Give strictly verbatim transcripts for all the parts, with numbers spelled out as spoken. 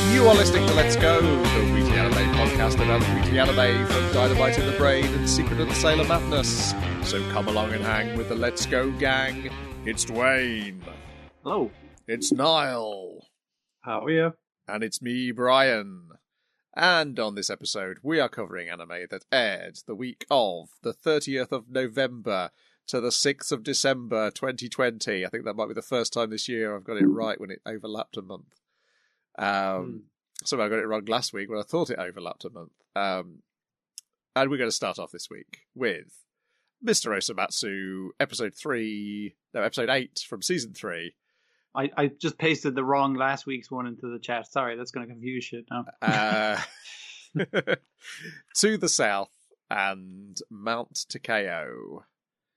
You are listening to Let's Go, the weekly anime podcast about weekly anime from Dynamite in the Brain and Secret of the Sailor Madness. So come along and hang with the Let's Go gang. It's Dwayne. Hello. It's Niall. How are you? And it's me, Brian. And on this episode, we are covering anime that aired the week of the thirtieth of November to the sixth of December twenty twenty. I think that might be the first time this year I've got it right when it overlapped a month. Um, mm. Somehow I got it wrong last week when I thought it overlapped a month. Um, and we're going to start off this week with Mister Osomatsu, episode three, no, episode eight from season three. I, I just pasted the wrong last week's one into the chat. Sorry, that's going to confuse shit now. uh, To the South and Mount Takeo.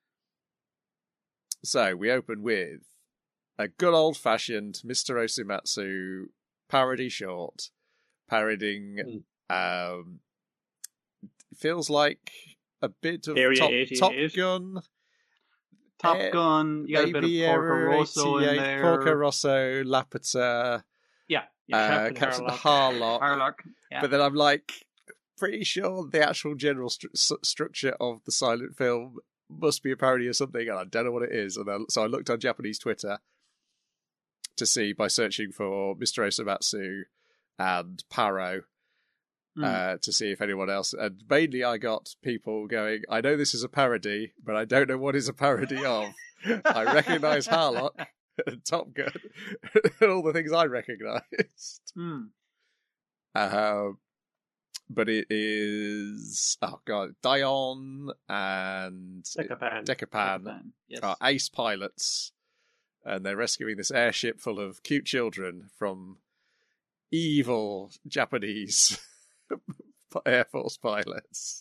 So we open with a good old-fashioned Mister Osomatsu parody short, parodying, mm. um, feels like a bit of top, top Gun. Top uh, Gun, you got a bit of Porco Rosso in there. Porco Rosso, Laputa, yeah, yeah uh, Captain, Captain Harlock. Harlock. Harlock yeah. But then I'm like, pretty sure the actual general stru- structure of the silent film must be a parody of something, and I don't know what it is. And then, so I looked on Japanese Twitter to see by searching for Mister Osomatsu and Paro mm. uh, to see if anyone else. And mainly I got people going, I know this is a parody, but I don't know what is a parody of. I recognise Harlock and Top Gun and all the things I recognised. Mm. Uh, but it is, oh god, Dion and Decapan, Decapan, Decapan. Yes. Are ace pilots. And they're rescuing this airship full of cute children from evil Japanese Air Force pilots,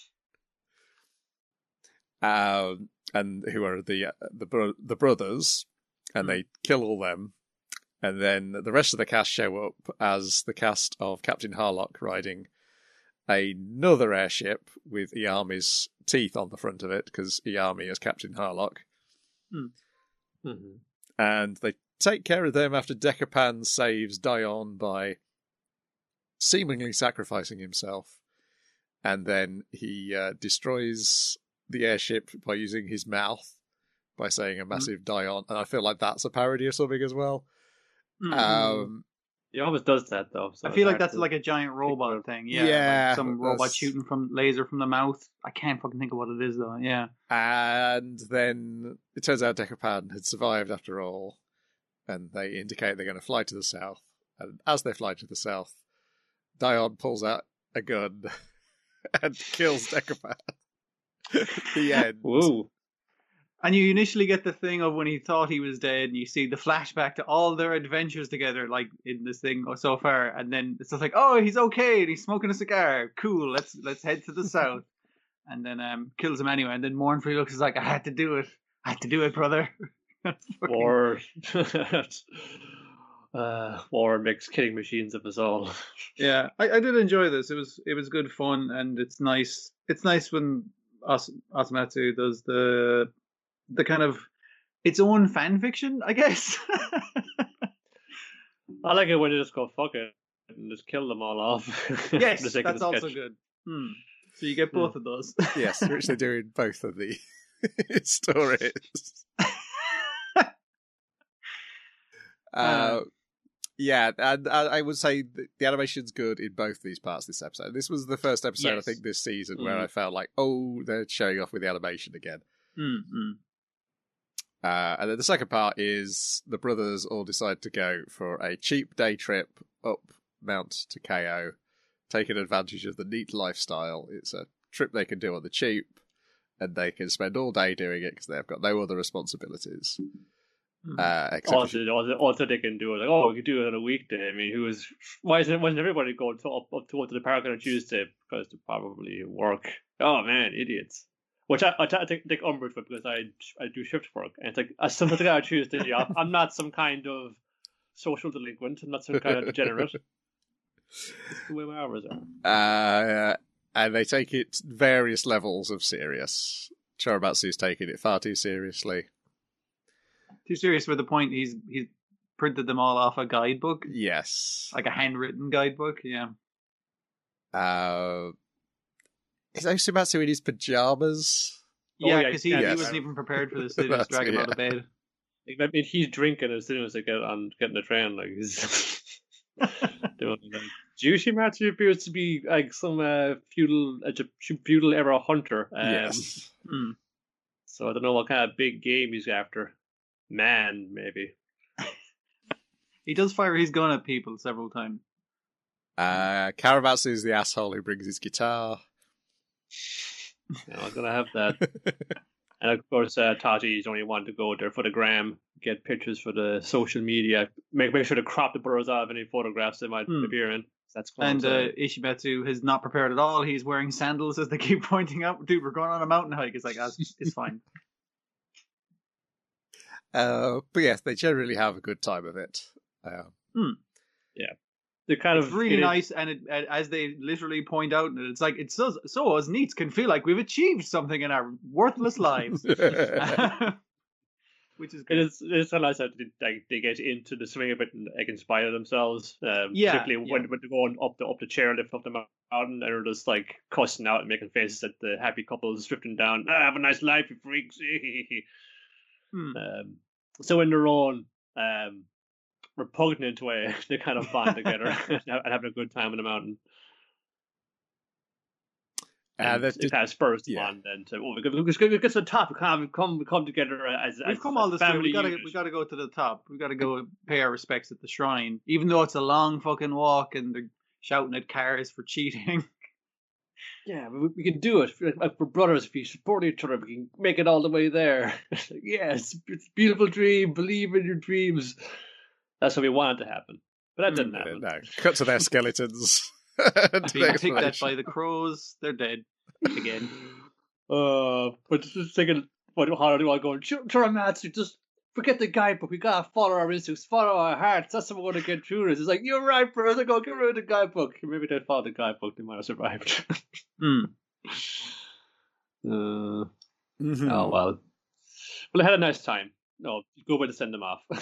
um, and who are the uh, the bro- the brothers, and mm. they kill all them. And then the rest of the cast show up as the cast of Captain Harlock riding another airship with Iyami's teeth on the front of it, because Iyami is Captain Harlock. Mm. Mm-hmm. And they take care of them after Decapan saves Dion by seemingly sacrificing himself. And then he uh, destroys the airship by using his mouth, by saying a massive mm-hmm. Dion. And I feel like that's a parody of something as well. Mm-hmm. Um, he always does that, though. So I feel like that's to... like a giant robot thing. Yeah, yeah like some robot shooting from laser from the mouth. I can't fucking think of what it is, though. Yeah. And then it turns out Decapan had survived after all, and they indicate they're going to fly to the south. And as they fly to the south, Dion pulls out a gun and kills Decapan. The end. Whoa. And you initially get the thing of when he thought he was dead, and you see the flashback to all their adventures together, like in this thing so far, and then it's just like, oh, he's okay, and he's smoking a cigar. Cool, let's let's head to the south. And then um, kills him anyway, and then mournfully looks like, I had to do it. I had to do it, brother. War. uh, war makes killing machines of us all. Yeah, I, I did enjoy this. It was it was good fun, and it's nice. It's nice when Os- Osomatsu does the the kind of its own fan fiction, I guess. I like it when they just go fuck it and just kill them all off. Yes, that's also good. Hmm. So you get both hmm. of those. Yes, which they do in both of the stories. uh, yeah, and I would say the animation's good in both these parts of this episode. This was the first episode, yes. I think, this season mm. where I felt like, oh, they're showing off with the animation again. Mm-hmm. Uh, and then the second part is the brothers all decide to go for a cheap day trip up Mount Takeo, taking advantage of the neat lifestyle. It's a trip they can do on the cheap, and they can spend all day doing it because they've got no other responsibilities. Mm-hmm. Uh, also, also, also, they can do it like, oh, we could do it on a weekday. I mean, who is why isn't wasn't everybody going to up, up to go to the park on a Tuesday because they probably work? Oh man, idiots. Which I, I, I take, take umbrage with because I I do shift work, and it's like I sometimes I choose to do. I'm not some kind of social delinquent. I'm not some kind of degenerate. It's the way my hours are. Uh, and they take it various levels of serious. Choromatsu's taking it far too seriously. Too serious for the point he's he's printed them all off a guidebook. Yes. Like a handwritten guidebook, yeah. Uh, is Osumatsu in his pajamas? Yeah, yeah, because he, yes. he wasn't even prepared for this. They just drag him out of bed. I mean, he's drinking as soon as they get on getting the train. Like he's doing like Yoshimatsu appears to be like some uh, feudal, uh, feudal era hunter. Um, Yes. Hmm. So I don't know what kind of big game he's after. Man, maybe. He does fire his gun at people several times. Uh, Karamatsu is the asshole who brings his guitar. Yeah, I'm gonna have that. And of course, uh, Taji's only wanted to go there for the gram, get pictures for the social media, make make sure to crop the blurs out of any photographs they might Hmm. appear in. That's cool. And uh, Ishimatsu has not prepared at all. He's wearing sandals, as they keep pointing out. Dude, we're going on a mountain hike. It's like, ah, it's, it's fine. Uh, but yes, they generally have a good time of it. Uh, They're kind It's of really it- nice, and it, uh, as they literally point out, it's like it's so, so us neats can feel like we've achieved something in our worthless lives, which is It good. is. It's so nice that they, like, they get into the swing of it and like inspire themselves. Um, Yeah, particularly yeah. when, when they're going up the up the chairlift up the mountain and they're just like cussing out and making faces at the happy couples drifting down. Ah, have a nice life, you freaks. Hmm. um, so in their own um, repugnant way, they kind of bond together and having a good time in the mountain. uh, And that it did- kind of spurs them yeah. on then to oh, we get, we get, we get to the top. We come, we come, we come together as We've as, come as all this way. family We gotta, unit. we gotta go to the top. We gotta go pay our respects at the shrine, even though it's a long fucking walk and they're shouting at cars for cheating. Yeah, we, we can do it. Like, like we're brothers. If we support each other, we can make it all the way there. Yes, it's a beautiful dream. Believe in your dreams. That's what we wanted to happen, but that didn't uh, happen. no, cut to their skeletons. To Being the picked at explanation. by the crows, they're dead again. Uh, but just thinking, what how do I go? Churamatsu, just forget the guidebook. We gotta follow our instincts, follow our hearts. That's how we're gonna get through this. It's like you're right, brother. Go get rid of the guidebook. Maybe they followed the guidebook. They might have survived. Hmm. uh, Mhm. Oh well. Well, I had a nice time. No, go away to send them off.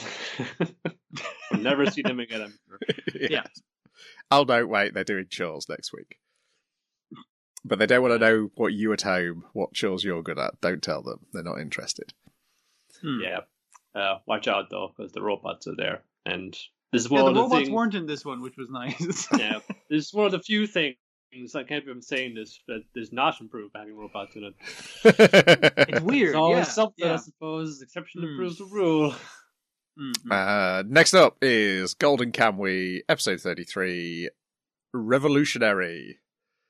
We'll never see them again. I'm sure. Yeah. Oh no, wait, they're doing chores next week. But they don't want to know what you at home, what chores you're good at. Don't tell them. They're not interested. Hmm. Yeah. Uh, watch out though, because the robots are there, and this is Yeah, one the of the robots things. weren't in this one, which was nice. Yeah, this is one of the few things I can't believe I'm saying this that is not improved by having robots in it. It's weird. There's always Yeah. something, I yeah. suppose. Exception Hmm. proves the rule. Mm-hmm. Uh, next up is Golden Kamuy, episode thirty-three, Revolutionary.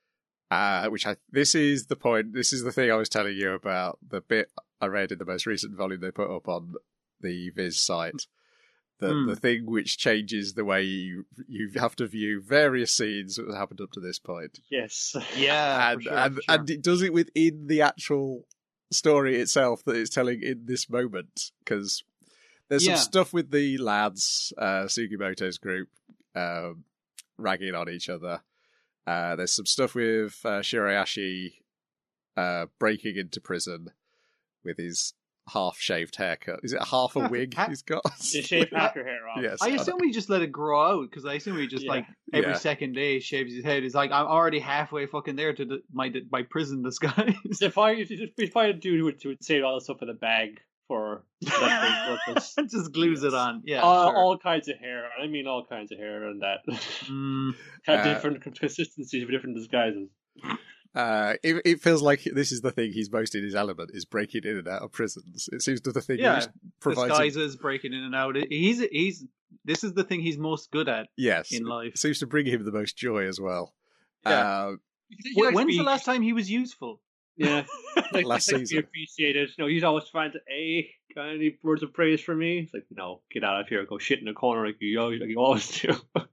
Uh, which I, this is the point, this is the thing I was telling you about, the bit I read in the most recent volume they put up on the Viz site. The, Hmm. the thing which changes the way you, you have to view various scenes that have happened up to this point. Yes. Yeah, and, for sure, and, for sure. and it does it within the actual story itself that it's telling in this moment, because there's Yeah. some stuff with the lads, uh, Sugimoto's group, um, ragging on each other. Uh, there's some stuff with uh, Shirayashi uh, breaking into prison with his half-shaved haircut. Is it half a wig Ha- he's got? You shave half your hair off. Yes. I assume he just let it grow out because I assume he just Yeah. like every Yeah. second day shaves his head. He's like, I'm already halfway fucking there to the, my my prison disguise. If I if you if I do would would save all the stuff in a bag for that purpose. Just glues it on. Yeah, all, sure. all kinds of hair. I mean, all kinds of hair and that. Mm, Have Uh, different consistencies for different disguises. Uh, it, it feels like this is the thing he's most in his element, is breaking in and out of prisons. It seems to the thing Yeah, which provides him- disguises, breaking in and out. He's he's this is the thing he's most good at yes, in life. it seems to bring him the most joy as well. Yeah. Uh, Wh- When's the last time he was useful? Yeah, like, Last like, season. Be appreciated. You know, he's always trying to, hey, got any words of praise for me? It's like, no, get out of here, go shit in the corner like you always, like you always do.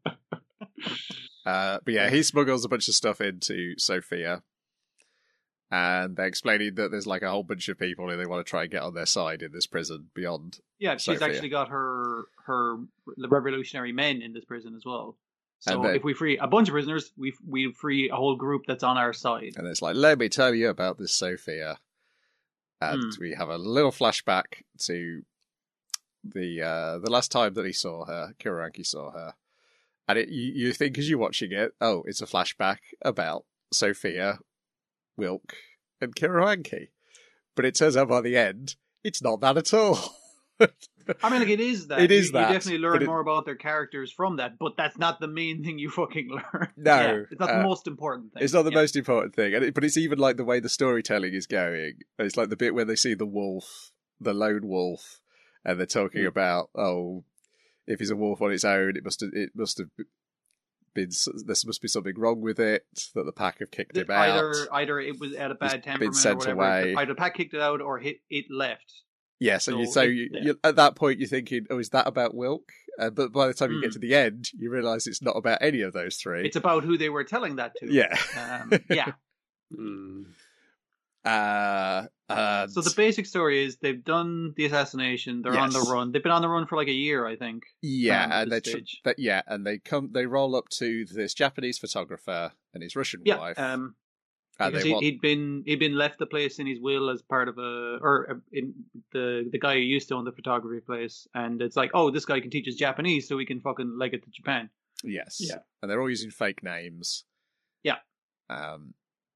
Uh, but yeah, he smuggles a bunch of stuff into Sophia, and they're explaining that there's like a whole bunch of people who they want to try and get on their side in this prison beyond. Yeah, she's Sophia. actually got her her revolutionary men in this prison as well. So And they- if we free a bunch of prisoners, we we free a whole group that's on our side. And it's like, let me tell you about this Sophia. And Hmm. we have a little flashback to the uh, the last time that he saw her, Kiranki saw her, and it, you, you think as you're watching it, oh, it's a flashback about Sophia, Wilk, and Kiranki, but it turns out by the end, it's not that at all. I mean, like, it is that. It is you, that. You definitely learn it, more about their characters from that, but that's not the main thing you fucking learn. No. Yeah, it's not uh, the most important thing. It's not the yeah. most important thing, and it, but it's even like the way the storytelling is going. It's like the bit where they see the wolf, the lone wolf, and they're talking mm. about, oh, if he's a wolf on its own, it must have, it must have been, there must be something wrong with it, that the pack have kicked him either, out. Either it was at a bad It's temperament been sent or whatever. away. Either the pack kicked it out or hit, it left. Yes, and so, you, so it, you, yeah. you, at that point you're thinking, oh, is that about Wilk? Uh, but by the time you mm. get to the end, you realise it's not about any of those three. It's about who they were telling that to. Yeah. Um, yeah. mm. uh, uh, so the basic story is they've done the assassination. They're yes. on the run. They've been on the run for like a year, I think. Yeah, um, and they tr- but yeah, and they come. They roll up to this Japanese photographer and his Russian yeah, wife. Um, And because they he, want... he'd been he'd been left the place in his will as part of a or in the the guy who used to own the photography place, and it's like, oh, this guy can teach us Japanese, so we can fucking leg it to Japan. Yes, yeah, and they're all using fake names. Yeah, um,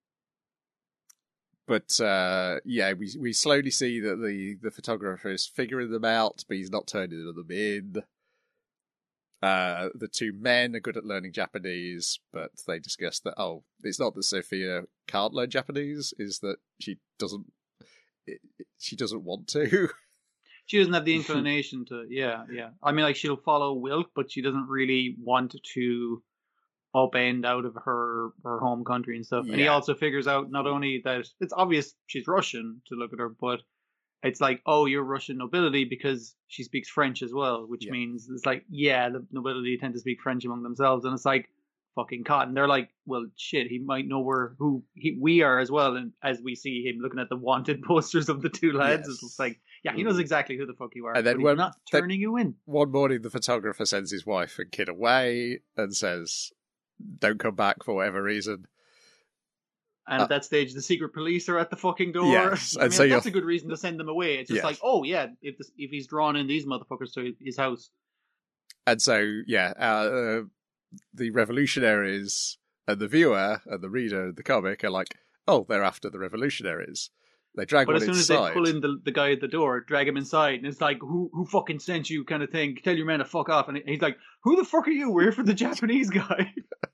but uh, yeah, we we slowly see that the the photographer is figuring them out, but he's not turning them in. Uh, the two men are good at learning Japanese, but they discuss that, oh, it's not that Sophia can't learn Japanese, is that she doesn't she doesn't want to. She doesn't have the inclination to, yeah, yeah. I mean, like, she'll follow Wilk, but she doesn't really want to upend out of her, her home country and stuff. Yeah. And he also figures out not only that it's obvious she's Russian to look at her, but it's like, oh, you're Russian nobility because she speaks French as well, which yeah. means it's like, yeah, the nobility tend to speak French among themselves, and it's like fucking cotton. They're like, well, shit, he might know where who he, we are as well, and as we see him looking at the wanted posters of the two lads, yes. it's like, yeah, he knows exactly who the fuck you are, and then but he's not turning you in. One morning, the photographer sends his wife and kid away and says, "Don't come back for whatever reason." And at uh, that stage, the secret police are at the fucking door. Yes, I and mean, so that's a good reason to send them away. It's just yes. like, oh yeah, if this, if he's drawn in these motherfuckers to his house. And so, yeah, uh, uh, the revolutionaries and the viewer and the reader and the comic are like, oh, they're after the revolutionaries. They drag but one as soon inside. as they pull in the, the guy at the door, drag him inside, and it's like, who who fucking sent you, kind of thing. Tell your man to fuck off. And he's like, who the fuck are you? We're here for the Japanese guy.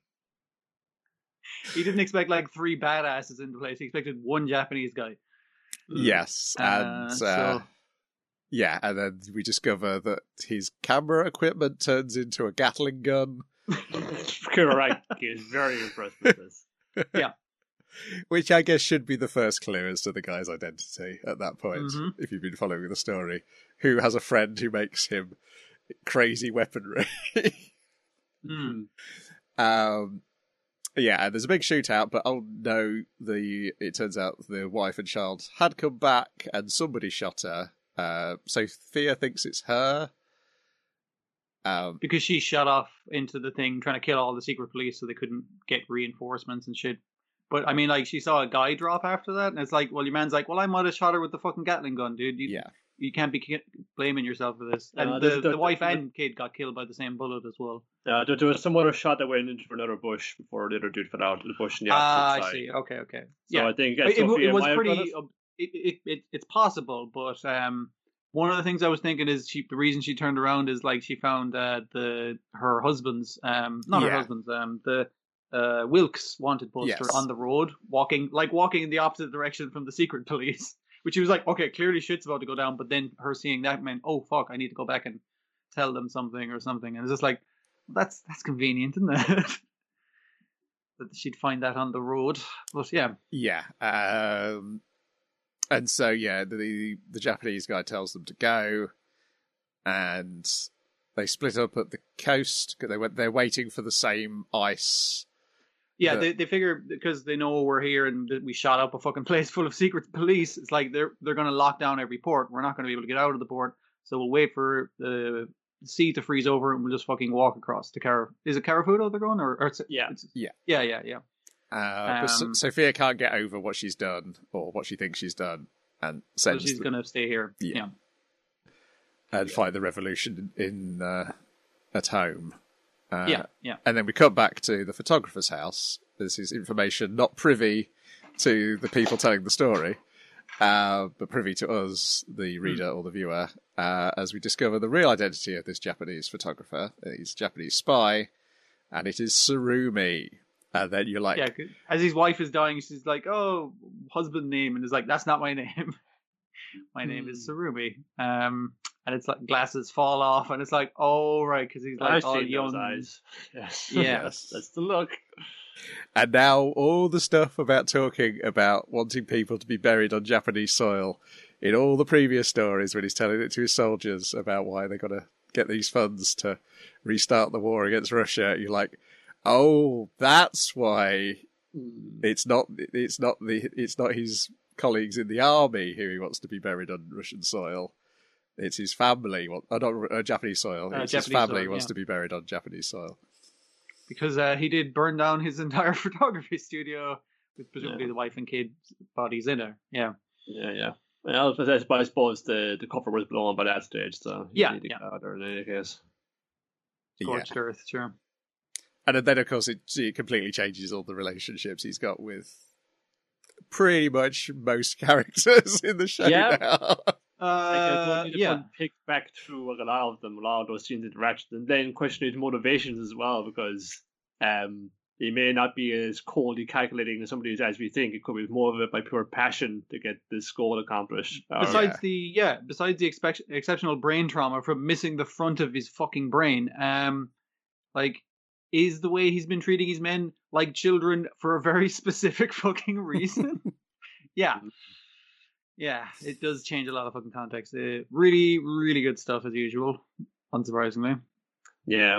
He didn't expect like three badasses in the place. He expected one Japanese guy. Yes, and uh, so... uh, yeah, and then we discover that his camera equipment turns into a Gatling gun. Correct. He is very impressed with this. Yeah, which I guess should be the first clue as to the guy's identity at that point, mm-hmm. if you've been following the story. Who has a friend who makes him crazy weaponry? mm. Um. Yeah, and there's a big shootout, but oh no, the it turns out the wife and child had come back and somebody shot her. Uh, Sophia thinks it's her. Um, because she shot off into the thing trying to kill all the secret police so they couldn't get reinforcements and shit. But I mean, like, she saw a guy drop after that, and it's like, well, your man's like, well, I might have shot her with the fucking Gatling gun, dude. You, yeah. You can't be blaming yourself for this. And uh, the, the, the, the wife the, and kid got killed by the same bullet as well. Yeah, uh, there, there was some other shot that went into another bush before the other dude fell out of the bush in the opposite ah, side. I see. Okay, okay. So yeah, I think uh, it, Sophia it was might pretty. have Uh, it, it, it, it's possible, but um, one of the things I was thinking is she. The reason she turned around is like she found uh, the her husband's um, not yeah. her husband's um, the uh, Wilkes wanted poster yes. on the road, walking like walking in the opposite direction from the secret police. Which she was like, okay, clearly shit's about to go down, but then her seeing that meant, oh fuck, I need to go back and tell them something or something. And it's just like, that's that's convenient, isn't it? That she'd find that on the road. But yeah. Yeah. Um, and so, yeah, the the Japanese guy tells them to go, and they split up at the coast. They went, they're waiting for the same ice. Yeah, the... they they figure because they know we're here and we shot up a fucking place full of secret police. It's like they're they're going to lock down every port. We're not going to be able to get out of the port, so we'll wait for the sea to freeze over and we'll just fucking walk across to Cara. Is it Carafudo they're going, or, or it's, yeah, it's, yeah, yeah, yeah, yeah. Uh, but um, Sophia can't get over what she's done or what she thinks she's done, and sends. So she's the... going to stay here. Yeah. and fight the revolution in uh, at home. Uh, yeah, yeah. And then we come back to the photographer's house. This is information not privy to the people telling the story, uh, but privy to us, the reader or the viewer, uh, as we discover the real identity of this Japanese photographer. He's a Japanese spy, and it is Surumi. And then you're like... Yeah, as his wife is dying, she's like, oh, husband name. And it's like, that's not my name. My name is Surumi. Um, and it's like glasses fall off. And it's like, oh, right, because he's like I've all seen young. those eyes. Yes. Yeah. Yes, that's the look. And now all the stuff about talking about wanting people to be buried on Japanese soil in all the previous stories when he's telling it to his soldiers about why they got to get these funds to restart the war against Russia, you're like, oh, that's why it's not it's not the it's not his colleagues in the army who he wants to be buried on Russian soil. It's his family, well, uh, not uh, Japanese soil. Uh, it's Japanese his family soil, wants yeah. to be buried on Japanese soil. Because uh, he did burn down his entire photography studio with presumably Yeah. the wife and kid bodies in it. Yeah. Yeah, yeah. Well, I suppose I suppose the, the cover was blown by that stage, so you Yeah, need to yeah. get out there in any case. Scorched earth, sure. And then, of course, it, it completely changes all the relationships he's got with pretty much most characters in the show Yeah. now. Uh, Like, yeah. pick back through like, a lot of them, a lot of those scenes interactions, and then question his motivations as well, because um, he may not be as coldly calculating as somebody as we think. It could be more of it by pure passion to get this goal accomplished. Or- Besides yeah. the yeah, besides the expect- exceptional brain trauma from missing the front of his fucking brain, um, like, is the way he's been treating his men like children for a very specific fucking reason? Yeah. Yeah, it does change a lot of fucking context. Uh, really, really good stuff as usual, unsurprisingly. yeah,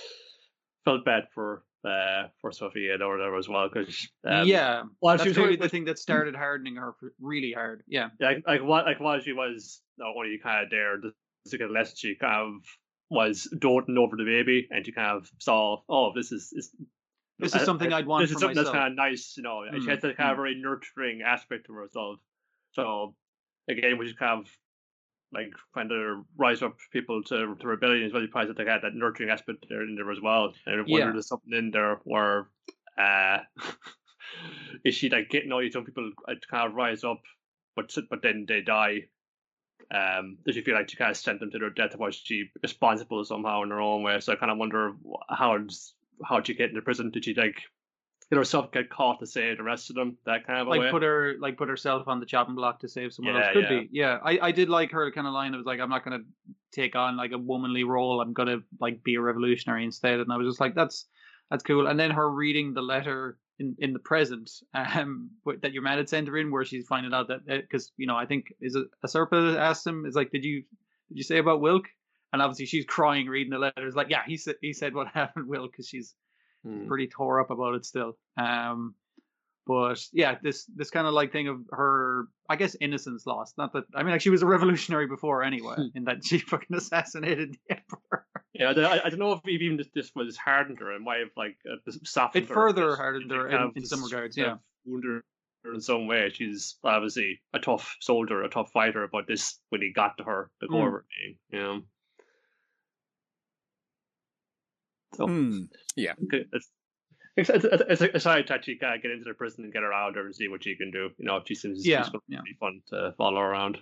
felt bad for uh, for Sophia or whatever as well, because um, yeah, well, that's she was clearly with- the thing that started hardening her for- really hard. Yeah, like like what like while she was not only kind of there to get a lesson, she kind of was doting over the baby, and she kind of saw, oh, this is, is this is something I'd want this for is something myself. that's kind of nice, you know. And she Mm, has that kind of mm. very nurturing aspect to herself. So again, which is kind of like trying to rise up people to to rebellion as well. You probably that they had that nurturing aspect there in there as well. And I wonder Yeah. if there's something in there where uh, is she like getting all these young people to kind of rise up, but but then they die. Um, does she feel like she kind of sent them to their death? Was she responsible somehow in her own way? So I kind of wonder how how did she get into prison? Did she like get herself get caught to save the rest of them? That kind of a like way. put her like put herself on the chopping block to save someone Yeah, else. Could yeah. be. Yeah. I, I did like her kind of line. It was like, I'm not gonna take on like a womanly role. I'm gonna like be a revolutionary instead. And I was just like, that's that's cool. And then her reading the letter in, in the present, um, with- that your man had sent her in, where she's finding out that because you know I think is it Asurpa asked him, is like, did you did you say about Wilk? And obviously she's crying reading the letter. It's like, yeah, he said he said what happened, Will, because she's Hmm. pretty tore up about it still. Um, but yeah, this this kind of like thing of her, I guess, innocence lost. Not that I mean, like she was a revolutionary before anyway, in that she fucking assassinated the emperor. Yeah, I don't, I don't know if even this, this was hardened her and might have like uh, softened It her. further It- hardened it her kind in- of in some just regards, kind yeah. of wounded her in some way. She's obviously a tough soldier, a tough fighter, but this really got to her, the core Mm. of her being. You know. So Hmm. Yeah. okay, it's, it's, it's, it's exciting to actually kind of get into the prison and get her out there and see what she can do. You know, she seems Yeah, she's going to yeah. be fun to follow around.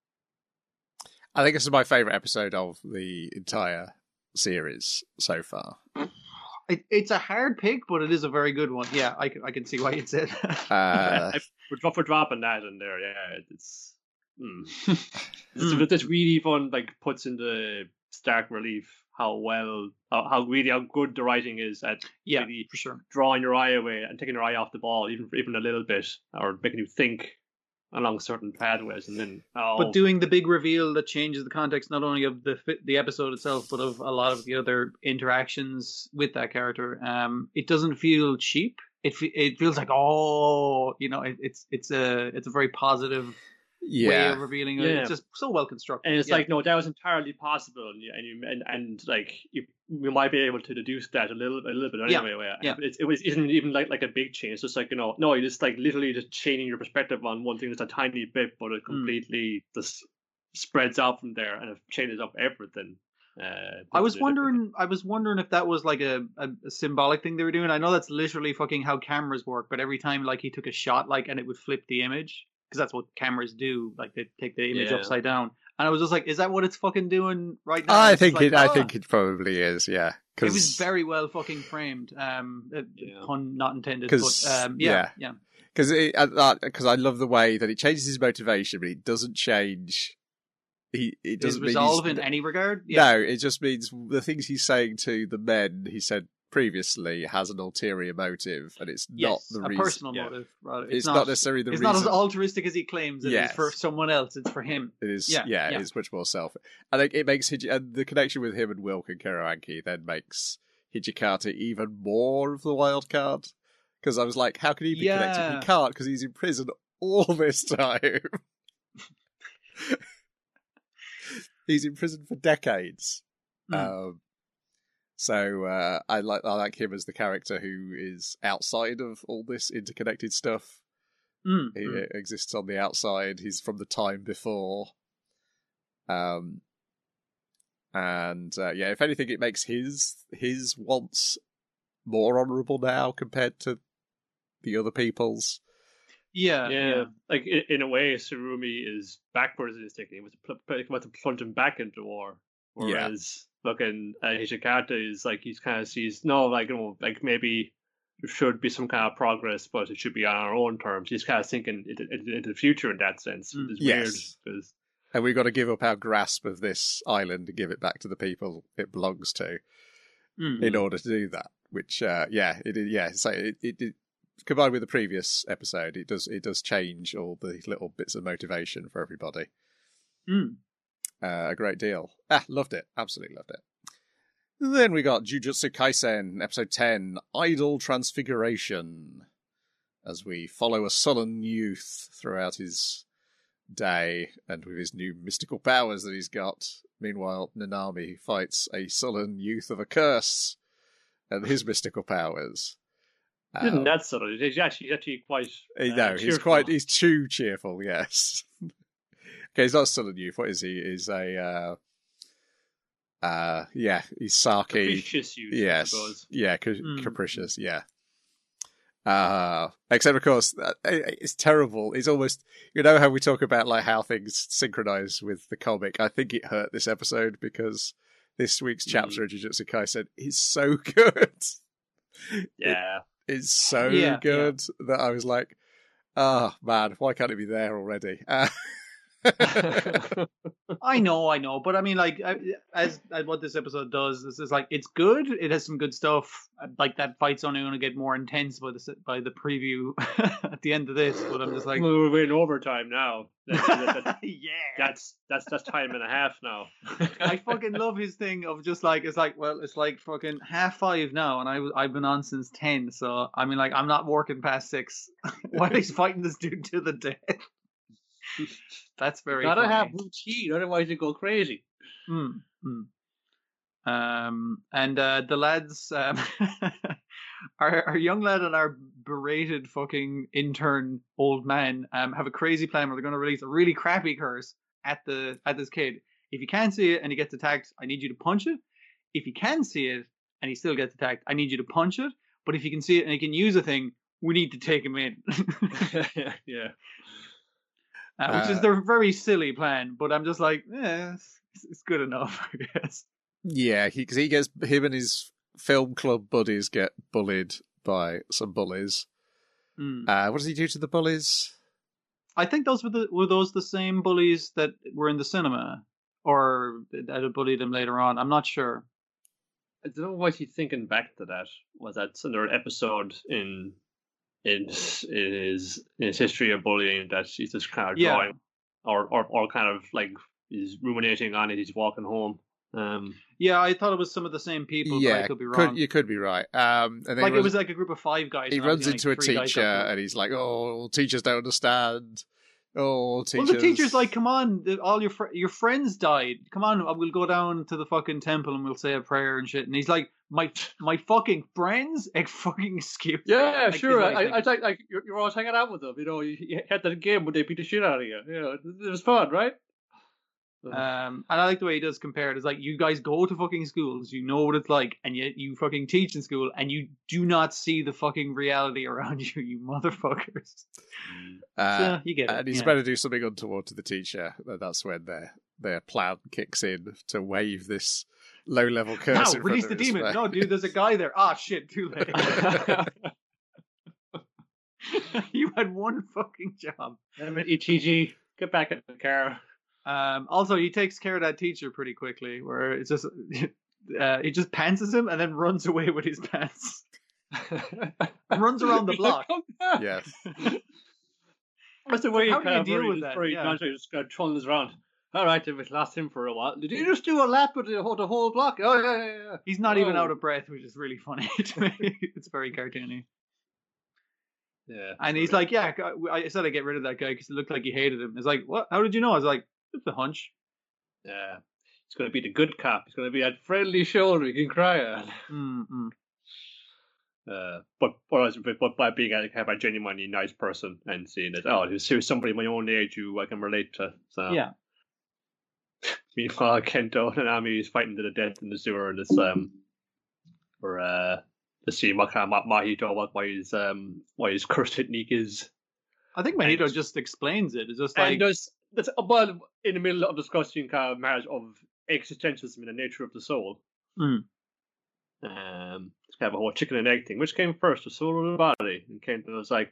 I think this is my favourite episode of the entire series so far. It, it's a hard pick, but it is a very good one. Yeah, I, can- I can see why you'd say that. Uh, for, dro- for dropping that in there, yeah, it's mm. it's, Mm. it's really fun. Like puts into stark relief how well, how, how really how good the writing is at Yeah, really for sure. drawing your eye away and taking your eye off the ball, even even a little bit, or making you think along certain pathways, and then oh, But doing the big reveal that changes the context not only of the fi- the episode itself, but of a lot of the other interactions with that character. Um, it doesn't feel cheap. It fe- it feels like, oh, you know, it, it's it's a it's a very positive way yeah. of revealing it. Yeah. It's just so well constructed. and it's Yeah. like no, that was entirely possible, and you, and you, and, and like you, we might be able to deduce that a little a little bit Yeah, anyway. Yeah, yeah. It, it was isn't even like like a big change. It's just like you know, no, you just like literally just changing your perspective on one thing that's a tiny bit, but it completely just spreads out from there and it changes up everything. Uh, I was wondering. I was wondering if that was like a, a, a symbolic thing they were doing. I know that's literally fucking how cameras work. But every time, like he took a shot, like, and it would flip the image because that's what cameras do. Like they take the image Yeah. upside down. And I was just like, is that what it's fucking doing right now? I It's think like, it. I ah. think it probably is. Yeah, It was very well fucking framed. Um, uh, Yeah. pun not intended. 'Cause, But um, yeah, yeah. because because I love the way that it changes his motivation, but it doesn't change. He it Does doesn't it mean resolve he's- in any regard? Yeah. No, it just means the things he's saying to the men he said previously has an ulterior motive, and it's not Yes, the a reason. personal yeah. motive. Rather. It's, It's, not, necessarily the It's reason. not as altruistic as he claims it Yes. is for someone else. It's for him. It is, yeah, Yeah, yeah, yeah. it's much more self. I think it makes Hij- and the connection with him and Wilk and Kerouanki then makes Hijikata even more of the wild card. Because I was like, how can he be connected? Yeah. He can't because he's in prison all this time. He's in prison for decades. Mm. Um, so uh, I like I like him as the character who is outside of all this interconnected stuff. Mm, He mm. exists on the outside. He's from the time before. Um, and uh, yeah, if anything, it makes his his wants more honourable now compared to the other people's. Yeah, yeah, yeah. like in, in a way, Surumi is backwards in his thinking. He wants to, pl- he wants to plunge him back into war, whereas fucking uh, Hijikata is like he's kind of sees no, like you know, like maybe there should be some kind of progress, but it should be on our own terms. He's kind of thinking into, into, into the future in that sense. Mm. It's Yes. weird because And we've got to give up our grasp of this island and give it back to the people it belongs to Mm. in order to do that. Which, uh, yeah, it is. Yeah, so it, it, it combined with the previous episode, it does it does change all the little bits of motivation for everybody. Mm. Uh, a great deal. Ah, loved it. Absolutely loved it. Then we got Jujutsu Kaisen, episode ten, Idol Transfiguration, as we follow a sullen youth throughout his day and with his new mystical powers that he's got. Meanwhile, Nanami fights a sullen youth of a curse and his mystical powers. He isn't Um, that subtle. He's actually, he's actually quite. He- uh, no, he's cheerful. quite. He's too cheerful. Yes. Okay, he's not still a youth. What is he? He's a. Uh, uh yeah, he's Saki. Capricious youth, I Yes. suppose. Yeah, ca- Mm. capricious. Yeah. Uh except of course, uh, it's terrible. It's almost, you know how we talk about like how things synchronize with the comic. I think it hurt this episode because this week's Mm. chapter of Jujutsu Kaisen is so good. Yeah. It's so Yeah, good that I was like, oh man, why can't it be there already? Uh, I know, I know, but I mean, like, I- as, as what this episode does, this is like it's good. It has some good stuff. Like that fight's only going to get more intense by the by the preview at the end of this. But I'm just like, Well, we're in overtime now. That- that- that- yeah. that's that's that's time and a half now. I fucking love his thing of just like it's like well it's like fucking half five now and I was I've been on since ten, so I mean like I'm not working past six. Why he's fighting this dude to the death? That's very Gotta funny. have routine, otherwise you go crazy. Mm, mm. Um, and uh, the lads, um, our, our young lad and our berated fucking intern old man um, have a crazy plan where they're going to release a really crappy curse at the at this kid. If you can't see it and he gets attacked, I need you to punch it. If you can see it and he still gets attacked, I need you to punch it. But if you can see it and he can use a thing, we need to take him in. Yeah. Uh, which is Uh, their very silly plan, but I'm just like, eh, it's, it's good enough, I guess. yeah, because he, he gets, him and his film club buddies get bullied by some bullies. Mm. Uh, what does he do to the bullies? I think those were the were those the same bullies that were in the cinema, or that had bullied him later on. I'm not sure. I don't know why he's thinking back to that. Was that another episode in in his in his history of bullying that he's just kind of Yeah. drawing, or, or or kind of like he's ruminating on it. He's walking home. Um, Yeah, I thought it was some of the same people, yeah, but I could be wrong. you could be right. Um, and then like he it runs, was like a group of five guys. he and obviously runs only into a three guys teacher got bullied. and he's like, "Oh, teachers don't understand. Oh, teachers." Well, the teacher's like, "Come on, the- all your fr- your friends died. Come on, we'll go down to the fucking temple and we'll say a prayer and shit." And he's like, "My my fucking friends, like fucking excuse." yeah, Like, sure. he's like I, I thinking- like like you're, you're always hanging out with them. You know, you, you had that game when they beat the shit out of you. You know, it, it was fun, right? Um, and I like the way he does compare it. It's like, you guys go to fucking schools, you know what it's like, and yet you fucking teach in school, and you do not see the fucking reality around you, you motherfuckers. Uh, so, you get it. And he's yeah. about to do something untoward to the teacher. That's when their their plan kicks in to wave this low-level curse. Now, in release front the of his demon. face. No, dude, there's a guy there. Ah, shit, too late. You had one fucking job. E T G, get back in the car. Um, also, he takes care of that teacher pretty quickly, where it's just uh, he just pantses him and then runs away with his pants. Runs around the block. Yes. That's the way you How do you kind of deal very, with that? very Yeah. naturally just kind of trundles around. All right, we've lost him for a while. Did you just do a lap with the whole, the whole block? Oh, yeah, yeah, yeah. He's not even Oh. out of breath, which is really funny to me. It's very cartoony. Yeah. And he's like, yeah, I said I'd get rid of that guy because it looked like he hated him. It's like, what? How did you know? I was like, it's a hunch. Yeah. He's going to be the good cop. He's going to be that friendly shoulder you can cry on. Mm-mm. Uh, but, but, but by being a kind of a genuinely nice person and seeing that, oh, here's, here's somebody my own age who I can relate to. So. Yeah. Meanwhile, Kento and Ami is fighting to the death in the sewer. And it's, um, for, uh, to see what kind of Mahito, what why his um why his curse technique is. I think Mahito And- just explains it. It's just And like, there's that's well in the middle of discussing kind of matters of existentialism and the nature of the soul. Mm. Um, it's kind of a whole chicken and egg thing. Which came first, the soul or the body? And Kento was like,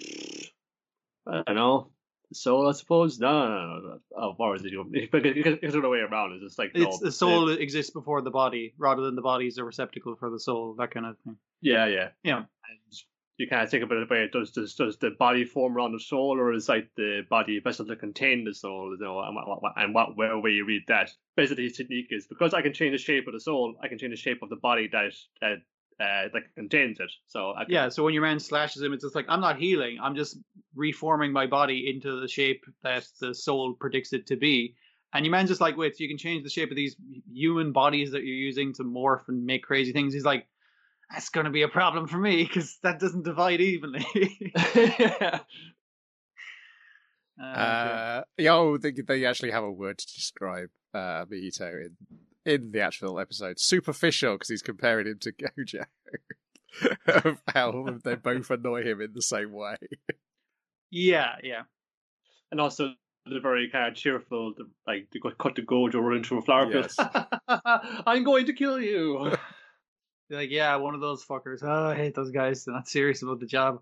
I don't know. The soul, I suppose. No, no, no. no. Oh, or is it? It's the other way around. It's just like no, it's the soul exists before the body, rather than the body is a receptacle for the soul, that kind of thing. Yeah, yeah. Yeah. And you kind of think about it, way does does does the body form around the soul, or is like the body a vessel to contain the soul? You know, and what, what and what where way you read that? Basically, his technique is because I can change the shape of the soul, I can change the shape of the body that that uh, that contains it. So I can, Yeah, so when your man slashes him, it's just like, I'm not healing, I'm just reforming my body into the shape that the soul predicts it to be. And your man's just like, wait, so you can change the shape of these human bodies that you're using to morph and make crazy things. He's like, that's going to be a problem for me, because that doesn't divide evenly. yeah. uh, Uh, yeah, oh, they, they actually have a word to describe uh, Mahito in, in the actual episode. Superficial, because he's comparing him to Gojo. Of how they both annoy him in the same way. yeah, yeah. And also the very kind of cheerful, the, like to cut the Gojo run into a flower Yes. pit. I'm going to kill you. They're like, yeah, one of those fuckers. Oh, I hate those guys. They're not serious about the job.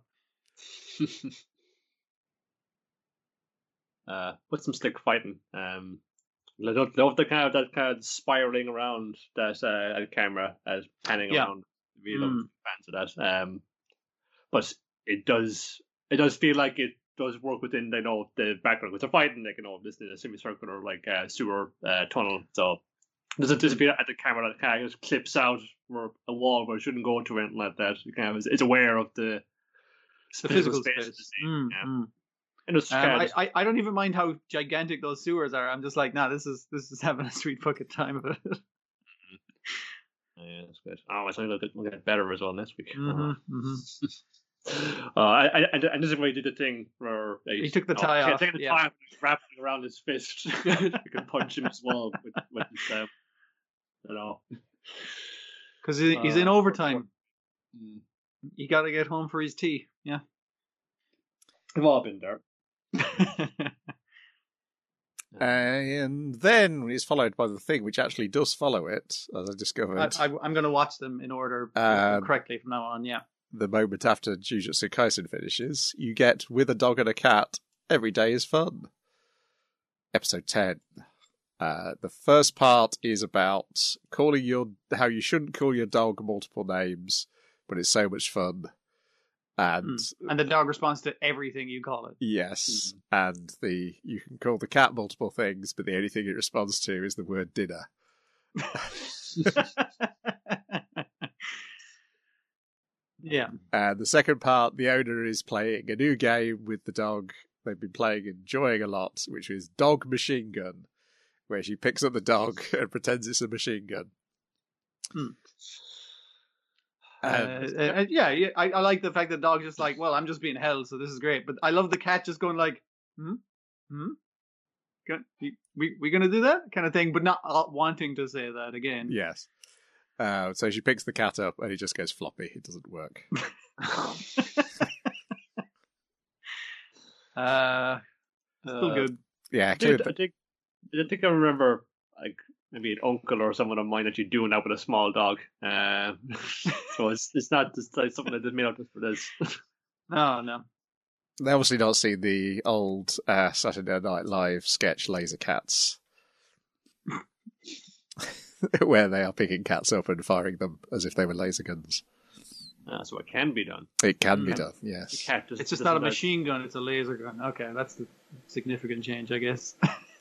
uh, put some slick fighting. Um, I love, love the kind of that kind of spiraling around that uh, that camera as panning Yeah. around. Really love Mm. fans of that. Um, but it does it does feel like it does work within you know the background with the fighting, like you know this is a semicircular like uh, sewer uh, tunnel. So there's a disappear at the camera that kind of just clips out for a wall where it shouldn't go to or anything like that. It kind of is, it's aware of the The physical space. space. of the scene, Mm, yeah. mm. And it's Um, kind I, of I I don't even mind how gigantic those sewers are. I'm just like, nah, this is this is having a sweet fucking time of it. yeah, that's good. Oh, it's only going to get better as well next week. Mm-hmm, mm-hmm. Uh, I, I, and this is where he did the thing where like, He took the you know, tie he had off, taken the yeah. tie off, and wrapped it around his fist. You can punch him as well with, with his, um, you know. Because he, he's in Uh, overtime. Mm. You got to get home for his tea. Yeah. We've all been there. And then it's followed by the thing, which actually does follow it, as I discovered. I, I, I'm going to watch them in order Um, correctly from now on. Yeah. The moment after Jujutsu Kaisen finishes, you get With a Dog and a Cat, Every Day is Fun. Episode ten. Uh, the first part is about calling your how you shouldn't call your dog multiple names, but it's so much fun. And Mm. And the dog responds to everything you call it. yes, and the you can call the cat multiple things, but the only thing it responds to is the word dinner. Yeah. And the second part, the owner is playing a new game with the dog they've been playing, enjoying a lot, which is Dog Machine Gun, where she picks up the dog and pretends it's a machine gun. Hmm. And- Uh, uh, yeah, yeah, I, I like the fact that the dog's just like, well, I'm just being held, so this is great. But I love the cat just going like, hmm, hmm, we we gonna do that kind of thing, but not wanting to say that again. Yes. Uh, so she picks the cat up and he just goes floppy. It doesn't work. uh, still Uh, good. Yeah, I clearly think, I think I think I remember like maybe an uncle or someone of mine actually doing that with a small dog. Um, so it's it's not just like something that just made up just for this. No, no. they obviously not seen the old uh, Saturday Night Live sketch Laser Cats, where they are picking cats up and firing them as if they were laser guns. Uh, so it can be done. It can be Mm. done, The yes. cat just, It's just doesn't not a like- machine gun; it's a laser gun. Okay, that's the significant change, I guess.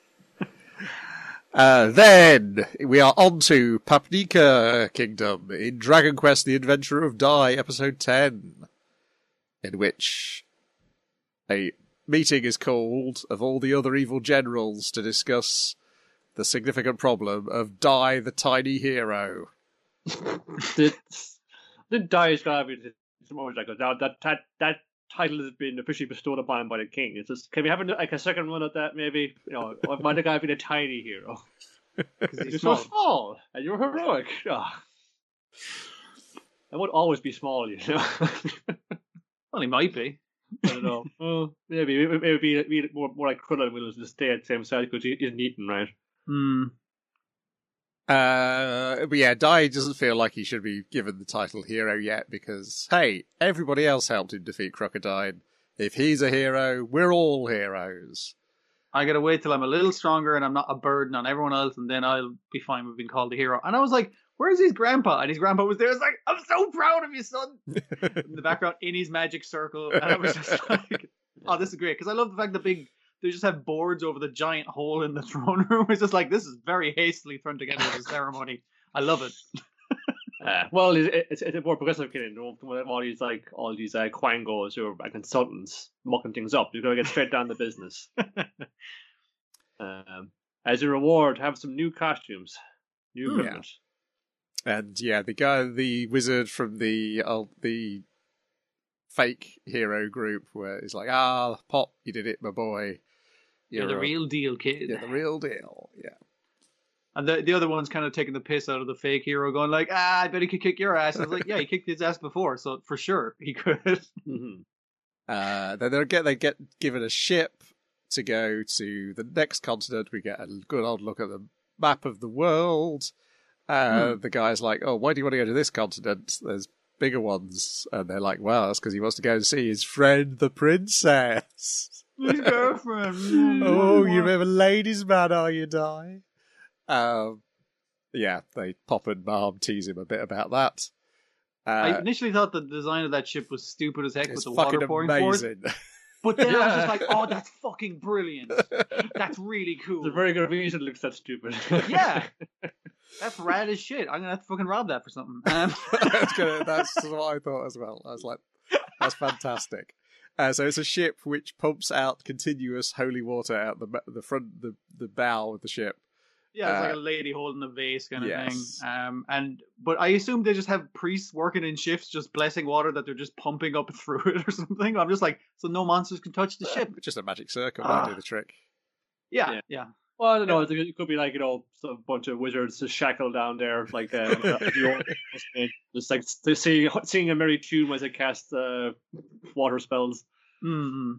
Uh, then we are on to Papnika Kingdom in Dragon Quest: The Adventure of Dai, episode ten, in which a meeting is called of all the other evil generals to discuss the significant problem of Dai, the tiny hero. the the Dai's gotta be some more like now that that that title has been officially bestowed upon him by the king. It's just can we have a, like a second run at that maybe? You know, or might the guy be a tiny hero? Because You're he's so small. small and you're heroic. Oh. I would always be small, you know. Well, he might be. I don't know. Well, maybe maybe maybe be, be more more like Krillin will just stay at the same side because he isn't eating right. Hmm. Uh, but yeah, Dai doesn't feel like he should be given the title hero yet because, hey, everybody else helped him defeat Crocodile. If he's a hero, we're all heroes. I gotta wait till I'm a little stronger and I'm not a burden on everyone else, and then I'll be fine with being called a hero. And I was like, "Where's his grandpa?" And his grandpa was there. I was like, "I'm so proud of you, son." In the background, in his magic circle, and I was just like, "Oh, this is great." Because I love the fact that big they just have boards over the giant hole in the throne room. It's just like this is very hastily thrown together as a ceremony. I love it. Uh, well, it, it's it's a more progressive kid, you know, with all these like all these uh, quangos who are uh, consultants mucking things up. You're gonna get straight down to business. um, as a reward, have some new costumes, new Yeah. equipment. And yeah, the guy, the wizard from the uh, the fake hero group, where he's like, "Ah, Pop, you did it, my boy. You're the a- real deal, kid. You're the real deal." Yeah. And the, the other one's kind of taking the piss out of the fake hero, going like, "Ah, I bet he could kick your ass." I was like, "Yeah, he kicked his ass before, so for sure he could." Mm-hmm. Uh, then they get they get given a ship to go to the next continent. We get a good old look at the map of the world. Uh, Hmm. The guy's like, "Oh, why do you want to go to this continent? There's bigger ones." And they're like, "Well, that's because he wants to go and see his friend, the princess." His girlfriend. Oh, you're a ladies' man, are you, Di? Um, yeah, they Pop and Mom tease him a bit about that. I Uh, initially thought the design of that ship was stupid as heck with it's the fucking water pouring forward. amazing. But then I was just like, "Oh, that's fucking brilliant. That's really cool. There's a very good reason it looks that stupid. Yeah. That's rad as shit. I'm gonna have to fucking rob that for something." Um, that's, gonna, that's what I thought as well. I was like, that's fantastic. Uh, so it's a ship which pumps out continuous holy water out the the front, the, the bow of the ship. yeah, it's Uh, like a lady holding a vase kind of yes. thing. Um, and but I assume they just have priests working in shifts, just blessing water that they're just pumping up through it or something. I'm just like, so no monsters can touch the ship. Just a magic circle Ah. might do the trick. Yeah, Yeah. yeah. Well, I don't know. It could be like, you know, some bunch of wizards just shackled down there, like uh, the old- just like to see, seeing a merry tune as it casts uh, water spells. Mm-hmm.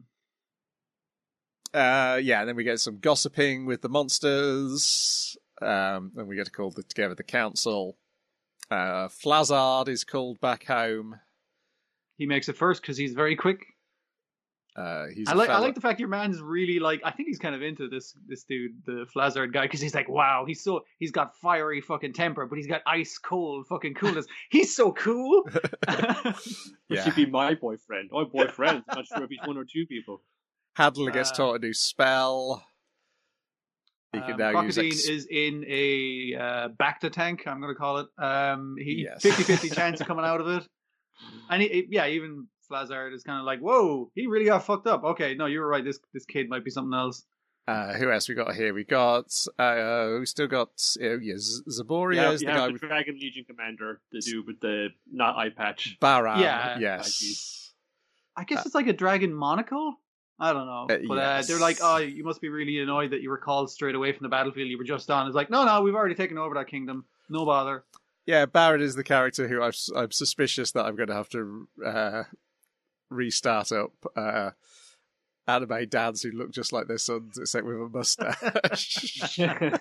Uh, yeah, and then we get some gossiping with the monsters. Um, then we get to call the, together the council. Uh, Flazard is called back home. He makes it first because he's very quick. Uh, he's I a like I fella- like the fact your man's really like I think he's kind of into this this dude, the Flazard guy, because he's like, wow, he's so he's got fiery fucking temper, but he's got ice cold fucking coolness. He's so cool. Would Yeah. she be my boyfriend? Oh, boyfriend. I'm not sure if he's one or two people. Handler gets Uh, taught a new spell. He can Um, now use Crocodile ex- is in a uh, Bacta tank, I'm going to call it. Um, he Yes. fifty-fifty chance of coming out of it. And he, yeah, even Flazard is kind of like, whoa, he really got fucked up. Okay, no, you were right. This this kid might be something else. Uh, who else we got here? We got uh, we still got uh, yeah, Z- Zaboria Yeah, is you the have guy the with Dragon Legion commander, the dude with the not eye patch. Baran. Yeah. Yes. I guess it's like a dragon monocle. I don't know. Uh, but uh, yes. they're like, oh, you must be really annoyed that you were called straight away from the battlefield you were just on. It's like, no, no, we've already taken over that kingdom. No bother. Yeah, Barrett is the character who I'm, I'm suspicious that I'm going to have to uh, restart up uh, anime dads who look just like their sons, except with a mustache.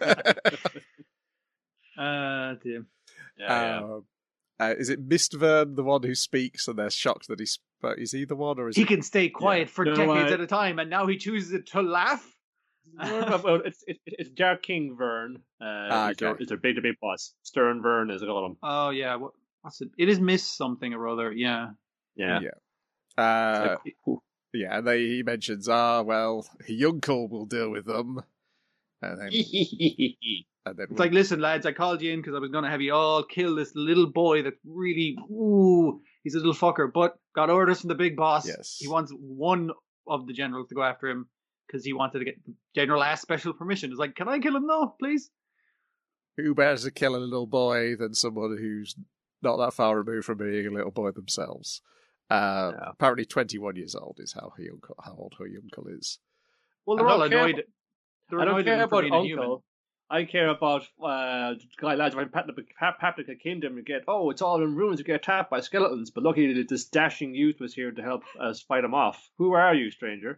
uh, dear. Yeah, um, uh, is it Mistvern, the one who speaks, and they're shocked that he's... But is he the one, or is he it... can stay quiet Yeah. for No, decades I- at a time, and now he chooses to laugh? well, it's it, it's Dark King Vern. Uh, Ah, is, their, okay. is their big, the big boss. Stern Vern, as I call him. Oh, yeah. What, what's it? It is Miss something or other, yeah. Yeah. Yeah. Uh, It's like, yeah, and they, he mentions, ah, well, Yunkel will deal with them. And then... and then It's like, listen, lads, I called you in because I was going to have you all kill this little boy that really, ooh, he's a little fucker, but got orders from the big boss. Yes. He wants one of the generals to go after him because he wanted to get the general asked special permission. It's like, can I kill him now, please? who better to kill a little boy than someone who's not that far removed from being a little boy themselves? Uh, Yeah. Apparently twenty-one years old is how, he, how old her uncle is. Well, I they're all don't care annoyed. They're I don't annoyed care at him for about being a human. Uncle. I care about uh, the guy lads from Paprika Kingdom. You get, oh, it's all in ruins. You get attacked by skeletons. But luckily, this dashing youth was here to help us fight them off. Who are you, stranger?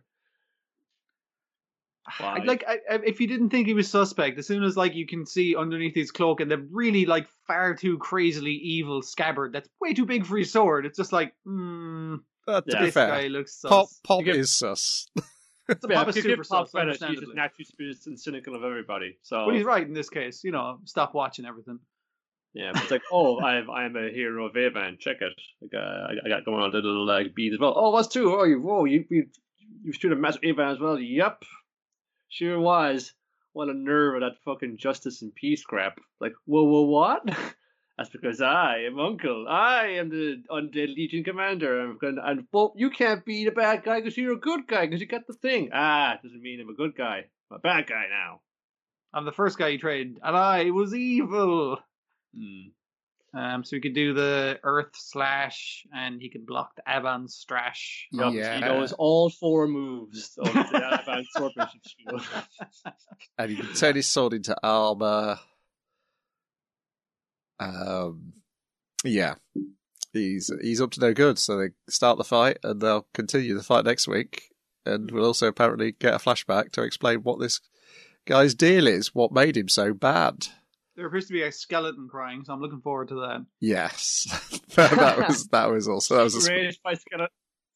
Why? Like, I, I, if you didn't think he was suspect, as soon as like you can see underneath his cloak and the really like far too crazily evil scabbard that's way too big for his sword, it's just like, hmm, Uh, to Yeah. be this fair, guy looks sus. Pop, Pop You get- is sus. The yeah, Pop is give super Pop sus, credit. He's just understandably. naturally spirited and cynical of everybody. So But he's right in this case. You know, stop watching everything. yeah, but it's like, oh, I'm I'm a hero of Avan. Check it. I got I got going on a little like beat as well. Oh, what's two? Oh, you whoa, you you you stood a massive Avan as well. Yep, sure was. What a nerve of that fucking justice and peace crap. Like, whoa, whoa, what? That's because I am Uncle. I am the Undead Legion commander. I'm gonna, and well, you can't be the bad guy because you're a good guy because you got the thing. Ah, it doesn't mean I'm a good guy. I'm a bad guy now. I'm the first guy he traded, and I was evil. Hmm. Um, so he could do the Earth slash, and he could block the Avan strash. Yup, Yeah. He knows all four moves of the Advanced Swordsmanship skill. And he can turn his sword into armor. Um, yeah, he's he's up to no good. So they start the fight, and they'll continue the fight next week. And we'll also apparently get a flashback to explain what this guy's deal is, what made him so bad. There appears to be a skeleton crying, so I'm looking forward to that. Yes, that was that was also that was. A, Raised by skeleton.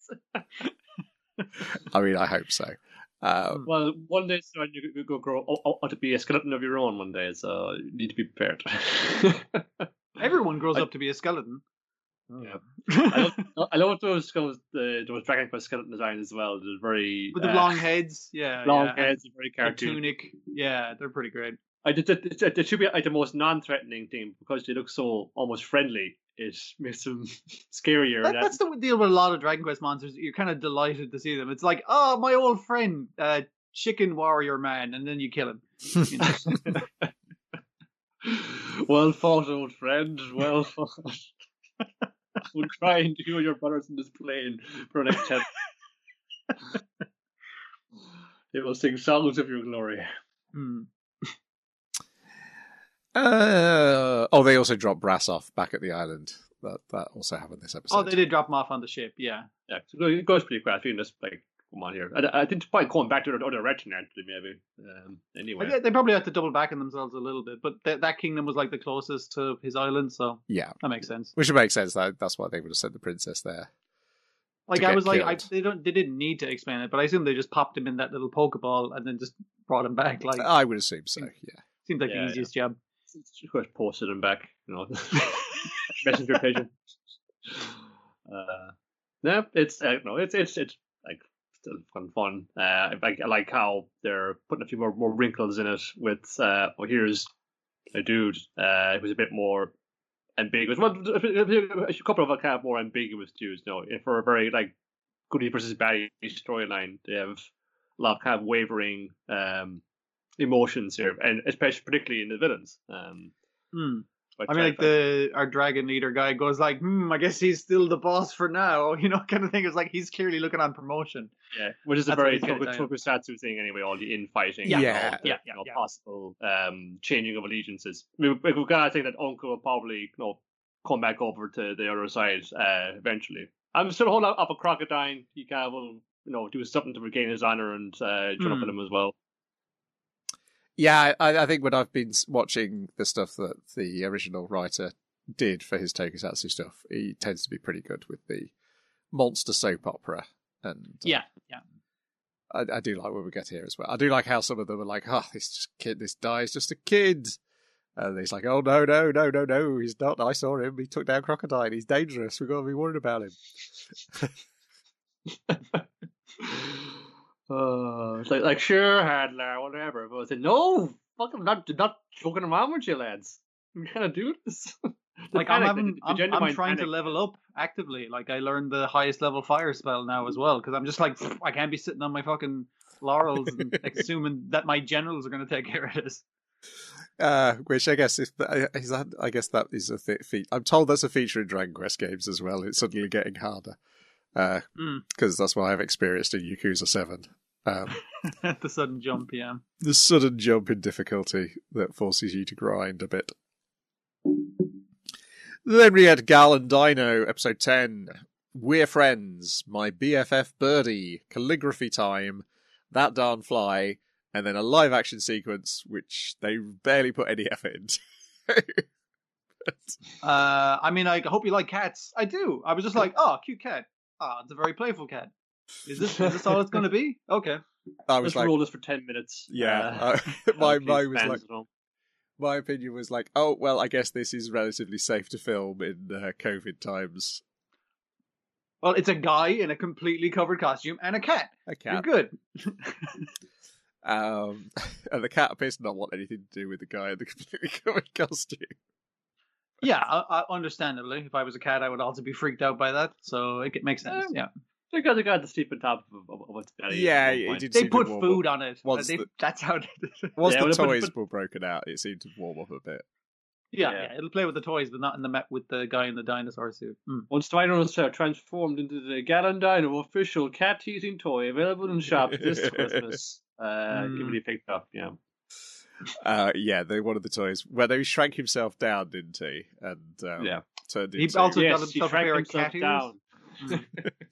I mean, I hope so. Um, Well, one day soon you could go grow up to be a skeleton of your own one day, so you need to be prepared. Everyone grows I- up to be a skeleton. Yeah. I love, I love those skulls, the those Dragon Quest skeleton designs as well. They're very With the uh, long heads, yeah. long yeah. heads, and very The cartoon. tunic, yeah, they're pretty great. I did. It, it should be like the most non-threatening thing because they look so almost friendly. It makes them scarier. That, That- that's the deal with a lot of Dragon Quest monsters. You're kind of delighted to see them. It's like, oh, my old friend, uh, Chicken Warrior Man, and then you kill him. You know? Well fought, old friend. Well fought. We'll try and you and your brothers in this plane for the next ten. They will sing songs of your glory. Hmm. uh, oh, they also dropped Brass off back at the island. That that also happened this episode. Oh, they did drop him off on the ship, yeah. Yeah, so it goes pretty quick. I think that's like, come on here. I, I think it's probably going back to the other direction actually, maybe. Um, anyway, I guess they probably had to double back on themselves a little bit, but th- that kingdom was like the closest to his island, so Yeah, that makes sense. which would make sense. That that's why they would have sent the princess there. Like to I get was like, I, killed. they don't, they didn't need to explain it, but I assume they just popped him in that little Pokeball and then just brought him back. Like, I would assume so. Yeah. seemed like Yeah, the easiest job. of course, posted them back. You know, messenger pigeon. Uh, no, it's uh, no, it's it's it's like still fun, fun. Uh, I like I like how they're putting a few more, more wrinkles in it. With uh, well, here's a dude uh, who's a bit more ambiguous. Well, a couple of kind of more ambiguous dudes. You know, for a very like goody versus baddie storyline, they have a lot of kind of wavering um, emotions here, and especially particularly in the villains. Um, Hmm. I mean, like the our dragon leader guy goes like, "Hmm, I guess he's still the boss for now," you know, kind of thing. It's like he's clearly looking on promotion. Yeah, which is a That's very what he's getting tokusatsu thing anyway. All the infighting, Yeah. and Yeah, all the, yeah, you know, yeah. possible um, changing of allegiances. I mean, we- we've got to think that Uncle will probably, you know, come back over to the other side uh, eventually. I'm still holding up a Crocodile. He kind of will, you know, do something to regain his honor and uh, join up Hmm. with him as well. Yeah, I, I think when I've been watching the stuff that the original writer did for his tokusatsu stuff, he tends to be pretty good with the monster soap opera. And uh, Yeah, yeah. I, I do like what we get here as well. I do like how some of them are like, "Oh, this just kid, this guy is just a kid," and he's like, "Oh no, no, no, no, no, he's not. I saw him. He took down Crocodile. He's dangerous. We've got to be worried about him." Uh, it's like, like sure, handler, whatever. But I said, no, fucking not, not joking around with you, lads. We gotta do this. Like panic, I'm having, the- the I'm, genuine I'm trying panic. to level up actively. Like I learned the highest level fire spell now as well because I'm just like I can't be sitting on my fucking laurels and assuming that my generals are going to take care of this. Uh, which I guess if is that, I guess that is a th- feat. I'm told that's a feature in Dragon Quest games as well. It's suddenly getting harder because Mm. that's what I've experienced in Yakuza Seven. Um, The sudden jump, yeah. the sudden jump in difficulty that forces you to grind a bit. Then we had Gal and Dino, episode ten. We're friends. My B F F Birdie. Calligraphy time. That darn fly. And then a live action sequence, which they barely put any effort into. Uh, I mean, I hope you like cats. I do. I was just like, oh, cute cat. Ah, it's a very playful cat. Is this is this all it's going to be? Okay. I was Let's like, roll this for ten minutes. yeah. Uh, uh, my please, mind was fans like, at home. my opinion was like, oh well, I guess this is relatively safe to film in uh, COVID times. Well, it's a guy in a completely covered costume and a cat. A You're cat. good. Um, and the cat appears to not want anything to do with the guy in the completely covered costume. Yeah, I, I, understandably. If I was a cat, I would also be freaked out by that. So it makes sense. Um, Yeah. They got the guy to sleep on top of, of, of its belly. Yeah, at one it point. did They seem to put warm food up. on it. Once They, the- That's how. They, Once Yeah, the well, but- toys but- were broken out, it seemed to warm up a bit. yeah, Yeah. yeah, it'll play with the toys, but not in the met with the guy in the dinosaur suit. Mm. Once Dino's uh, transformed into the Gallon Dino official cat teasing toy available in shops this Christmas. Uh, Mm. Give it picked up, yeah. Uh, yeah, they one of the toys where they shrank himself down, didn't he? And um, Yeah. turned He into. also Yes, got he himself a shrank pair of himself cat ears. down. Mm.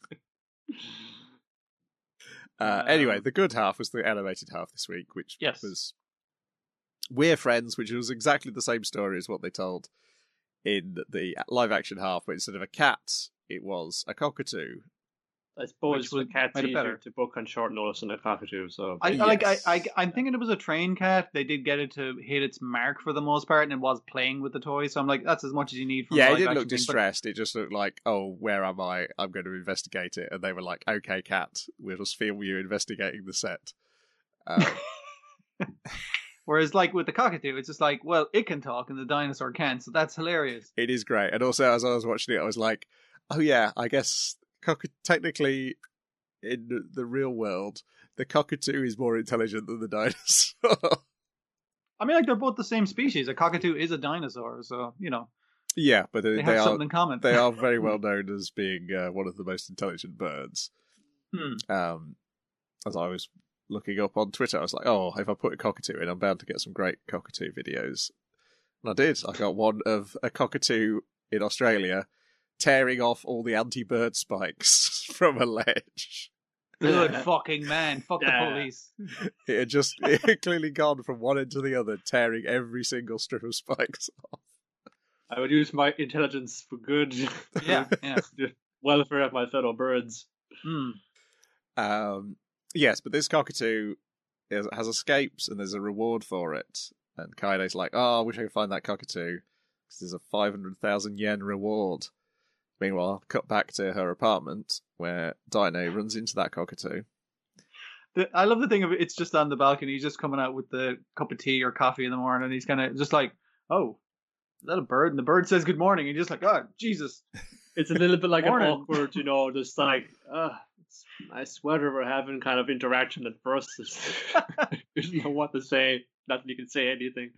Uh, anyway, the good half was the animated half this week, which Yes. was We're Friends, which was exactly the same story as what they told in the live action half, but instead of a cat, it was a cockatoo. I suppose Which was- the cat's made it easier better. to book on short notice than a cockatoo, so... I, I like. I, Yes. I. I'm thinking it was a train cat. They did get it to hit its mark for the most part, and it was playing with the toys. So I'm like, that's as much as you need. From Yeah, a it live didn't action look thing, but- distressed. It just looked like, oh, where am I? I'm going to investigate it. And they were like, okay, cat, we'll just film you investigating the set. Um, Whereas, like with the cockatoo, it's just like, well, it can talk and the dinosaur can't, so that's hilarious. it is great. And also, as I was watching it, I was like, oh, yeah, I guess cock- technically in the real world, the cockatoo is more intelligent than the dinosaur. I mean, like they're both the same species. A cockatoo is a dinosaur, so you know yeah, but they, they they have are something in common. they are very well known as being uh, one of the most intelligent birds. Hmm. Um, as I was looking up on Twitter, I was like, oh, if I put a cockatoo in, I'm bound to get some great cockatoo videos. And I did. I got one of a cockatoo in Australia tearing off all the anti-bird spikes from a ledge. Good fucking man. Fuck Yeah. the police. It had just it had clearly gone from one end to the other, tearing every single strip of spikes off. I would use my intelligence for good. Yeah, yeah. Welfare of my fellow birds. Hmm. Um, yes, but this cockatoo is, has escaped, and there's a reward for it. And Kaide's like, oh, I wish I could find that cockatoo, because there's a five hundred thousand yen reward. Meanwhile, cut back to her apartment, where Dino runs into that cockatoo. The, I love the thing of it. It's just on the balcony. He's just coming out with the cup of tea or coffee in the morning, and he's kind of just like, "Oh, is that a bird?" And the bird says, "Good morning," and you're just like, "Oh, Jesus." It's a little bit like Morning. an awkward, you know, just like, uh, it's nice weather we're having kind of interaction at first. It's, you don't know what to say. Not that you can say anything.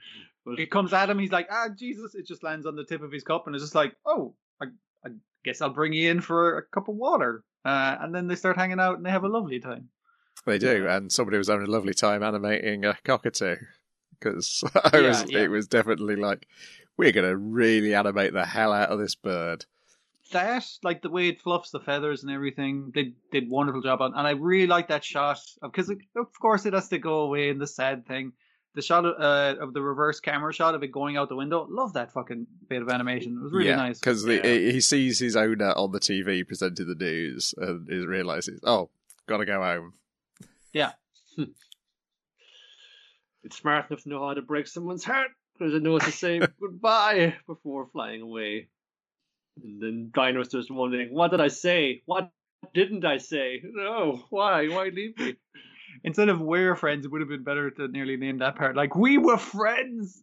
But it comes at him. He's like, ah, Jesus! It just lands on the tip of his cup, and it's just like, oh, I, I guess I'll bring you in for a cup of water. Uh, and then they start hanging out, and they have a lovely time. They do, yeah. And somebody was having a lovely time animating a cockatoo because I Yeah, was. yeah. It was definitely like, we're going to really animate the hell out of this bird. That, like the way it fluffs the feathers and everything, they did a wonderful job on. And I really like that shot because, of course, it has to go away in the sad thing. The shot of, uh, of the reverse camera shot of it going out the window. Love that fucking bit of animation. It was really yeah, nice. Because Yeah. he sees his owner on the T V presenting the news and he realizes, oh, gotta go home. Yeah. It's smart enough to know how to break someone's heart because it knows to say goodbye before flying away. And then Dino's just wondering, what did I say? What didn't I say? No, why? Why leave me? Instead of we're friends, it would have been better to nearly name that part like we were friends.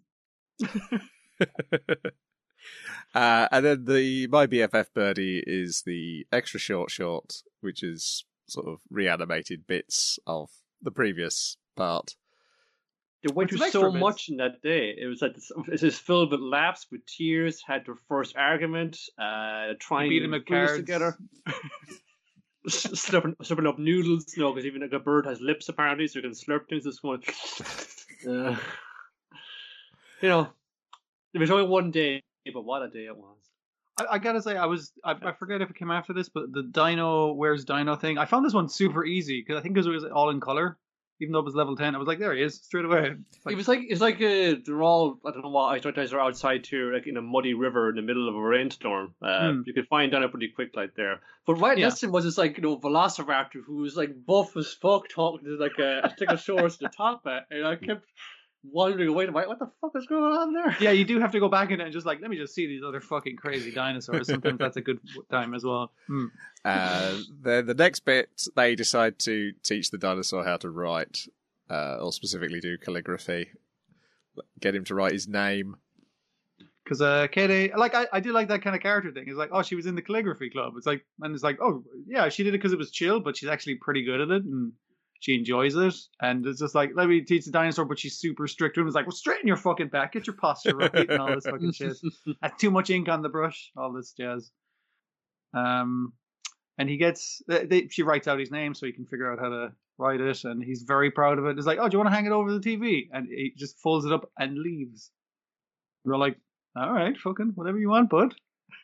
uh, and then the My B F F Birdie is the extra short short, which is sort of reanimated bits of the previous part. They went With through some so extra much in that day. It was like this, it was filled with laughs, with tears. Had their first argument, uh, trying beat to him at freeze cards. together, slurping, slurping up noodles. No, because even like a bird has lips apparently, so you can slurp things. It's going, uh, you know, there was only one day, but what a day it was. I, I gotta say, I was I, I forget if it came after this, but the Dino Where's Dino thing, I found this one super easy because I think because it was all in color. Even though it was level ten, I was like, there he is, straight away. Like, it was like it's like uh, they're all I don't know what I thought they're outside too, like in a muddy river in the middle of a rainstorm. Uh, Hmm. You could find Dino pretty quick, like there. But right Yeah. next to him was this like you know Velociraptor who was like buff as fuck, talking to like a, a Stegosaurus to top it, and I kept wandering away. Like, what the fuck is going on there? yeah, you do have to go back in it and just like, let me just see these other fucking crazy dinosaurs. Sometimes that's a good time as well. Hmm. Uh, then the next bit, they decide to teach the dinosaur how to write, uh, or specifically do calligraphy. Get him to write his name. Because uh, Katie, like I, I do like that kind of character thing. It's like, oh, she was in the calligraphy club. It's like, and it's like, oh, yeah, she did it because it was chill, but she's actually pretty good at it and she enjoys it. And it's just like, let me teach the dinosaur, but she's super strict. And it's like, well, straighten your fucking back, get your posture right, and all this fucking shit. That's too much ink on the brush, all this jazz. Um, and he gets, they, they, she writes out his name so he can figure out how to write it, and he's very proud of it. It's like, oh, do you want to hang it over the T V? And he just folds it up and leaves. We're like, all right, fucking whatever you want, bud.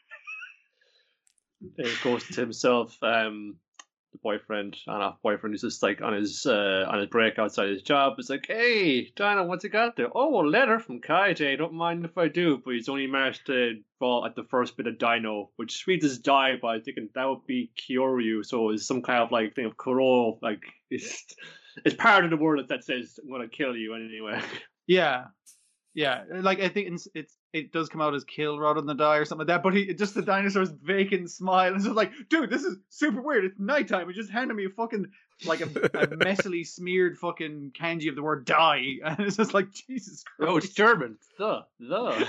It goes to himself, um, the boyfriend, and off boyfriend, who's just like on his uh, on his break outside his job. It's like, hey, Dino, what's he got there? Oh, a letter from Kaite. Don't mind if I do, but he's only managed to fall at the first bit of Dino, which reads as die, but I think that would be Kyoryu, so it's some kind of like thing of Kuro, like it's it's part of the word that says I'm gonna kill you anyway. Yeah, yeah. Like I think it's, it's it does come out as kill rather than die or something like that. But he just the dinosaur's vacant smile and it's just like, dude, this is super weird. It's nighttime. He just handed me a fucking like a, a messily smeared fucking kanji of the word die, and it's just like Jesus Christ. Oh, it's German. The the.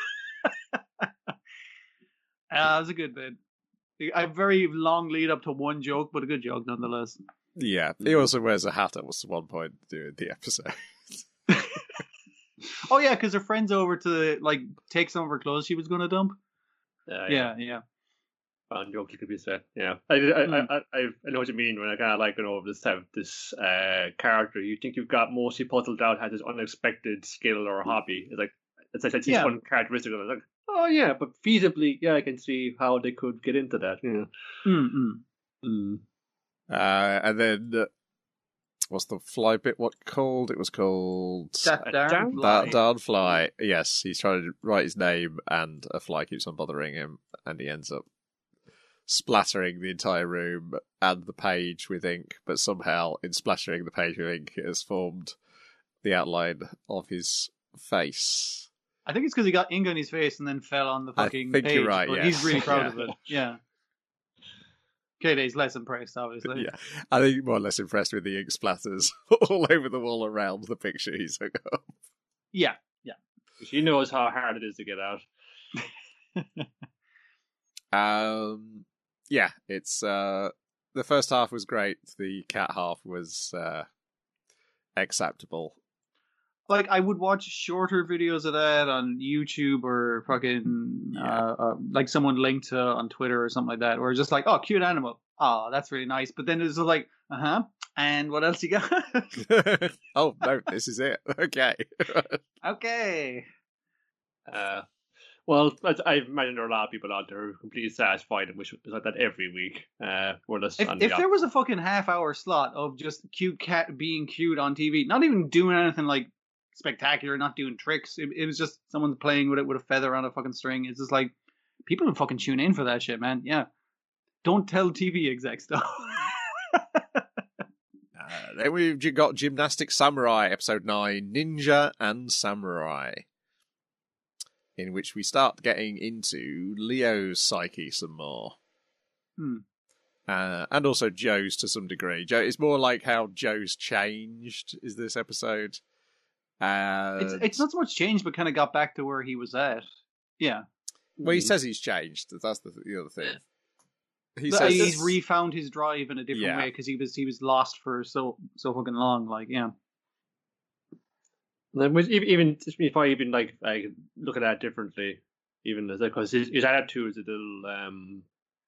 Ah, it was a good bit. A very long lead up to one joke, but a good joke nonetheless. Yeah, he also wears a hat at one point during the episode. Oh yeah, because her friend's over to like take some of her clothes she was going to dump. Uh, Yeah, yeah. Fun joke you could be said. Yeah, I, I, Mm. I, I, I know what you mean when I kind of like you know this have this uh, character. You think you've got mostly puzzled out, has this unexpected skill or hobby. It's like it's like it's Yeah. one characteristic of it. Like, oh yeah, but feasibly, yeah, I can see how they could get into that. Yeah. Mm-mm. Mm. Uh, and then, uh, what's the fly bit? What called? It was called That darn Darn fly. That darn fly. Yes, he's trying to write his name, and a fly keeps on bothering him, and he ends up splattering the entire room and the page with ink. But somehow, in splattering the page with ink, it has formed the outline of his face. I think it's because he got ink on his face and then fell on the I fucking think page. you're right, But yes. he's really proud Yeah. of it. Yeah. Katie's less impressed, obviously. Yeah, I think more or less impressed with the ink splatters all over the wall around the picture he's hung up. Yeah. She knows how hard it is to get out. Um, yeah, it's uh, the first half was great. The cat half was uh, acceptable. like I would watch shorter videos of that on YouTube or fucking Yeah. uh, uh, like someone linked to on Twitter or something like that, or just like, oh, cute animal, oh, that's really nice. But then it's just like, uh huh, and what else you got? Oh no, this is it. Okay. Okay. Uh, well, I, I imagine there are a lot of people out there who are completely satisfied and wish it was like that every week. Uh, we're just If on if the there was a fucking half hour slot of just cute cat being cute on T V, not even doing anything like spectacular, not doing tricks, it, it was just someone playing with it with a feather on a fucking string. It's just like people would fucking tune in for that shit, man. Yeah. Don't tell T V execs though. Uh, then we've j- got Gymnastic Samurai, episode nine, Ninja and Samurai, in which we start getting into Leo's psyche some more. Hmm. Uh, and also Joe's to some degree. Joe, it's more like how Joe's changed, is this episode. Uh, It's it's not so much changed, but kind of got back to where he was at. Yeah. Well, he says he's changed. That's the, the other thing. He But says he's this- refound his drive in a different Yeah. way because he was he was lost for so so fucking long. Like, yeah. Then with- even even if I even like like look at that differently, even because his, his attitude is a little um,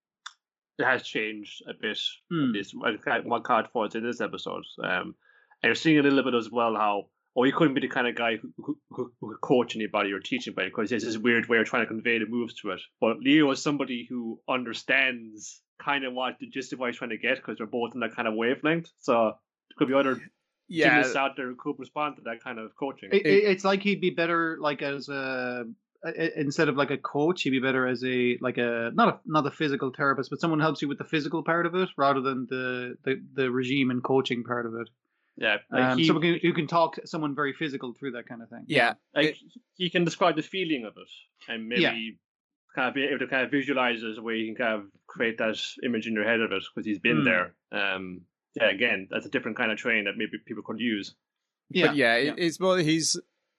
it has changed a bit. Hmm. At least what what card for in this episode. Um, and you're seeing a little bit as well how oh he couldn't be the kind of guy who who, who, who could coach anybody or teach anybody because he has this weird way of trying to convey the moves to it. But Leo is somebody who understands kind of what the gist of what he's trying to get because they're both in that kind of wavelength. So it could be other yeah, gymnasts out there who could respond to that kind of coaching. It, it, it's like he'd be better like as a instead of like a coach, he'd be better as a like a not a not a physical therapist, but someone who helps you with the physical part of it rather than the the, the regime and coaching part of it. Yeah, like Um, he, someone who, who can talk someone very physical through that kind of thing. yeah. like it- he can describe the feeling of it and maybe Yeah. kind of be able to kind of visualize it as a way you can kind of create that image in your head of it because he's been Mm. there. Um, yeah, again, that's a different kind of training that maybe people could use. Yeah, But yeah, yeah. It, it's more he's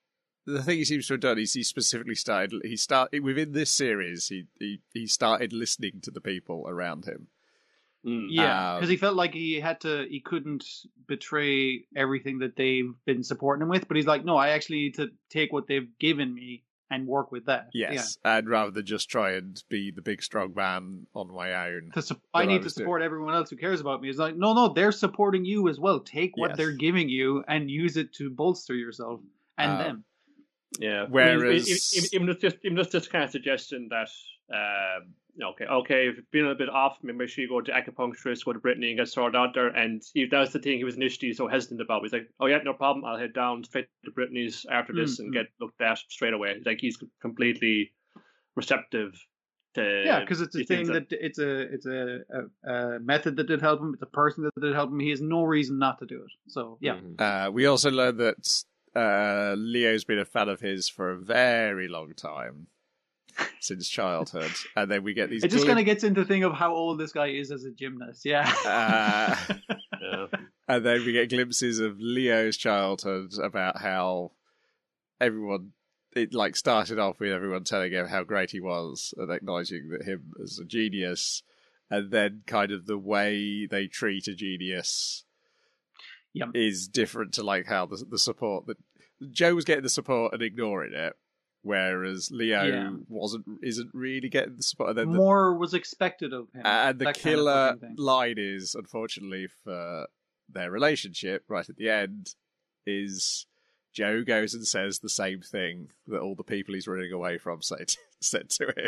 the thing he seems to have done is he specifically started he started within this series he he, he started listening to the people around him. Mm. Yeah, Uh, because he felt like he had to, he couldn't betray everything that they've been supporting him with. But he's like, no, I actually need to take what they've given me and work with that. Yes, and rather than just try and be the big strong man on my own. Yeah. To su- What I I need to was doing. support everyone else who cares about me. It's like, no, no, they're supporting you as well. Take what Yes. they're giving you and use it to bolster yourself and Uh, them. Yeah. Whereas- even, even, even if just even just this kind of suggestion that um, okay, okay, if you've been a bit off, maybe make sure you go to acupuncturist, go to Brittany and get sorted out there. And he, that was the thing he was initially so hesitant about. He's like, oh yeah, no problem, I'll head down straight to Brittany's after this Mm, and mm. get looked at straight away. Like he's completely receptive to Yeah, because it's a these thing things that it's a it's a, a, a method that did help him. It's a person that did help him. He has no reason not to do it. So yeah, Mhm. Uh, we also learned that uh, Leo's been a fan of his for a very long time, since childhood, and then we get these. it just glim- kind of gets into the thing of how old this guy is as a gymnast. Yeah. Uh, Yeah. and then we get glimpses of Leo's childhood about how everyone. It like started off with everyone telling him how great he was and acknowledging that him as a genius, and then kind of the way they treat a genius Yep. is different to like how the the support that Joe was getting the support and ignoring it, whereas Leo Yeah. wasn't isn't really getting the support. And then the, More was expected of him. and the that kind of killer fucking thing. line is, unfortunately for their relationship, right at the end, is Joe goes and says the same thing that all the people he's running away from said said to him.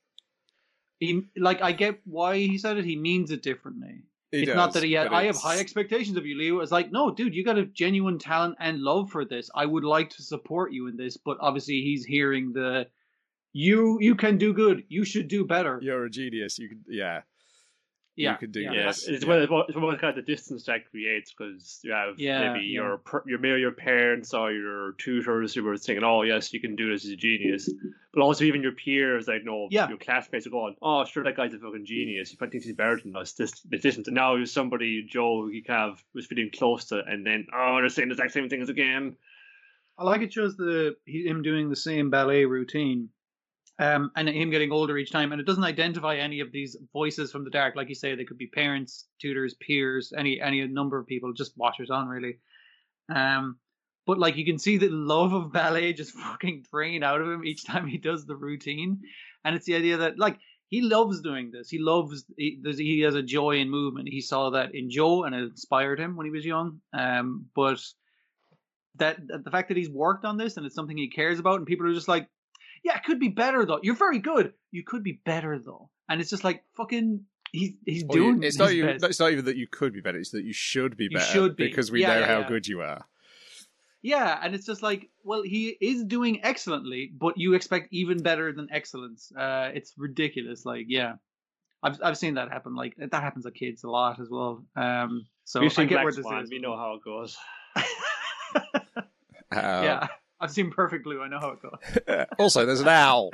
He, like, I get why he said it. He means it differently. He it's does, not that he had, but I have it's- high expectations of you, Leo. It's like, no, dude, you got a genuine talent and love for this. I would like to support you in this, but obviously he's hearing the, you you can do good. You should do better. You're a genius. You can, yeah. yeah, you can do yeah. good. Yeah, Yes, it's yeah. one it's one- it's one kind of the distance that creates because you have Yeah, maybe yeah. your per- your maybe your parents or your tutors who are saying, "Oh, yes, you can do this as a genius," but also even your peers, like no, Yeah. your classmates are going, "Oh, sure, that guy's a fucking genius. He thinks he's better than us." This, this isn't. And now there's somebody Joe who he kind of was feeling close to, and then oh, they're saying the exact same things again. I like it shows the he- him doing the same ballet routine, um, and him getting older each time, and it doesn't identify any of these voices from the dark. Like you say, they could be parents, tutors, peers, any any number of people, just watchers on really. Um, but like you can see the love of ballet just fucking drain out of him each time he does the routine, and it's the idea that like he loves doing this. He loves he, he has a joy in movement. He saw that in Joe, and it inspired him when he was young. Um, but that the fact that he's worked on this and it's something he cares about, and people are just like, yeah, it could be better though. You're very good. You could be better though, and it's just like fucking. He's he's Well, doing. you, it's his not even. best. It's not even that you could be better. It's that you should be You better. should be. Because we Yeah, know yeah, how yeah. good you are. Yeah, and it's just like, well, he is doing excellently, but you expect even better than excellence. Uh, it's ridiculous. Like, yeah, I've I've seen that happen. Like that happens to kids a lot as well. Um, so We've I seen get Black where this Swan. is. We know how it goes. Um, Yeah, I've seen Perfect Blue. I know how it goes. Also, there's an owl.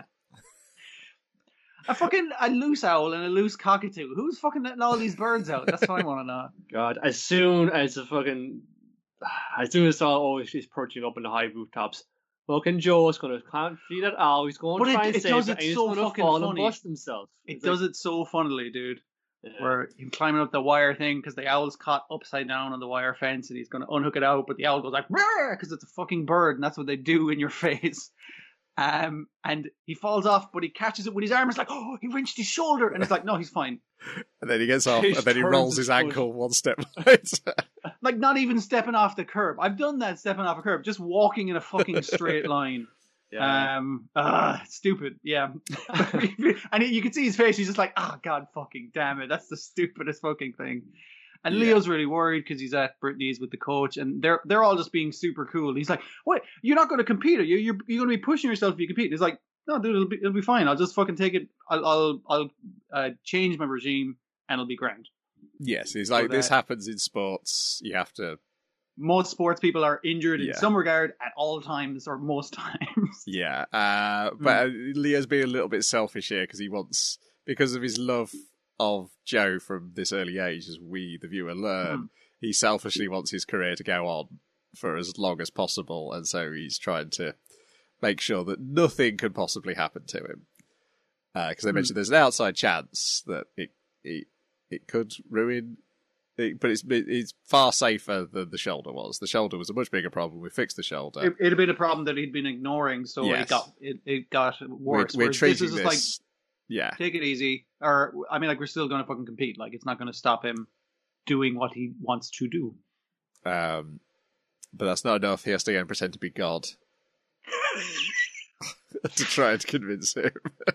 A fucking a loose owl and a loose cockatoo. Who's fucking letting all these birds out? That's what I want to know. God, as soon as the fucking, as soon as I saw, oh, she's perching up in the high rooftops. Fucking Joe's gonna can't see that owl. He's going But to it- try and it save does it, it and he's so gonna fucking fall funny. and bust himself. It It's does like, it so funnily, dude. yeah. Where him climbing up the wire thing because the owl's caught upside down on the wire fence and he's going to unhook it out, but the owl goes like because it's a fucking bird and that's what they do in your face. Um, and he falls off, but he catches it with his arm. It's like, oh, he wrenched his shoulder, and it's like, no, he's fine. And then he gets off, He and then he turns rolls his his foot. ankle one step later. Like not even stepping off the curb. I've done that, stepping off a curb, just walking in a fucking straight line. Yeah. Um, ah, stupid. Yeah, and you can see his face. He's just like, ah, oh, god, fucking damn it, that's the stupidest fucking thing. And Yeah. Leo's really worried because he's at Brittany's with the coach, and they're they're all just being super cool. He's like, "Wait, you're not going to compete? Are you? You're you're going to be pushing yourself if you compete?" And he's like, "No, dude, it'll be it'll be fine. I'll just fucking take it. I'll I'll I'll uh, change my regime, and it'll be grand." Yes, he's like, So this that- happens in sports. You have to, Most sports people are injured in Yeah. some regard at all times or most times. yeah. Uh, but uh, Leo's being a little bit selfish here because he wants, because of his love of Joe from this early age, as we, the viewer, learn, Mm. he selfishly wants his career to go on for as long as possible, and so he's trying to make sure that nothing could possibly happen to him. Because they Mm. mentioned there's an outside chance that it it, it could ruin, it, but it's it's far safer than the shoulder was. The shoulder was a much bigger problem. We fixed the shoulder. It, it'd been a problem that he'd been ignoring, so Yes. it got it, it got we're worse. we're Whereas treating this this, is just like, yeah. take it easy. Or, I mean, like, we're still going to fucking compete. Like, it's not going to stop him doing what he wants to do. Um, but that's not enough. He has to go and pretend to be God to try and convince him.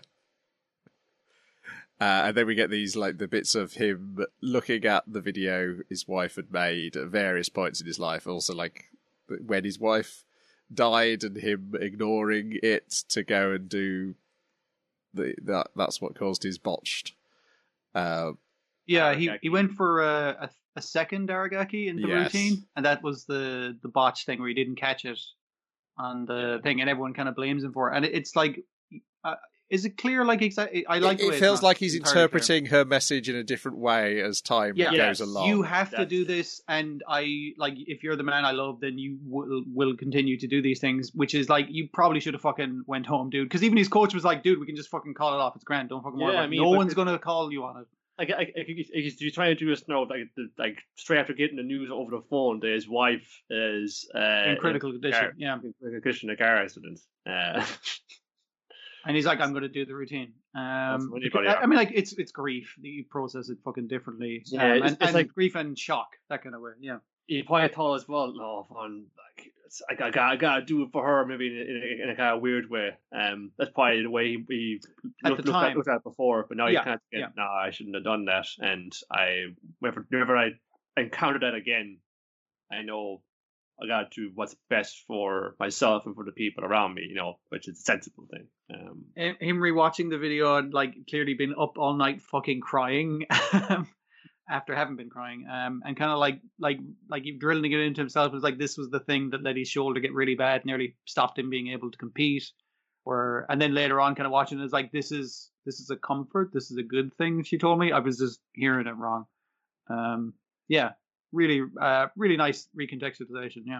Uh, and then we get these, like, the bits of him looking at the video his wife had made at various points in his life. Also, like, when his wife died and him ignoring it to go and do the that. That's what caused his botched. Uh, Yeah, he, Aragaki. he went for a, a, a second Aragaki in the Yes. routine, and that was the, the botch thing where he didn't catch it on the thing, and everyone kind of blames him for it. And it, it's like, uh, is it clear? Like, exactly? I like it the way it it's feels not like he's entirely clear. interpreting her message in a different way as time Yeah. goes Yes. along. You have to That's- do this, and I like if you're the man I love, then you will will continue to do these things. Which is like you probably should have fucking went home, dude. Because even his coach was like, "Dude, we can just fucking call it off. It's grand. Don't fucking worry Yeah, about I it. mean, No but one's it- gonna call you on it." Like, I, I, I, you're trying to do this now, like, the, like straight after getting the news over the phone that his wife is uh, In critical in a condition, car- yeah. in a condition, a car accident. Uh, And he's like, "I'm gonna do the routine." Um, what because- anybody I, are. I mean, like it's it's grief. You process it fucking differently. Yeah, um, it's- and, it's and like- grief and shock, that kind of way. Yeah. he probably thought as well, no, fun, like, it's, I, got, I, got, I gotta do it for her, maybe in, in, in a kind of weird way. Um, that's probably the way he, he At looked, the looked, at, time. looked at it before, but now Yeah, you can't get, yeah. no, I shouldn't have done that. And I, whenever, whenever I encounter that again, I know I gotta do what's best for myself and for the people around me, you know, which is a sensible thing. Um, Him him rewatching the video and like clearly been up all night fucking crying after having been crying, um, and kind of like like like he drilling it into himself. It was like this was the thing that let his shoulder get really bad, nearly stopped him being able to compete. Or and then later on, kind of watching it, it's like this is this is a comfort, this is a good thing. She told me I was just hearing it wrong. Um, yeah, really, uh, really nice recontextualization. Yeah.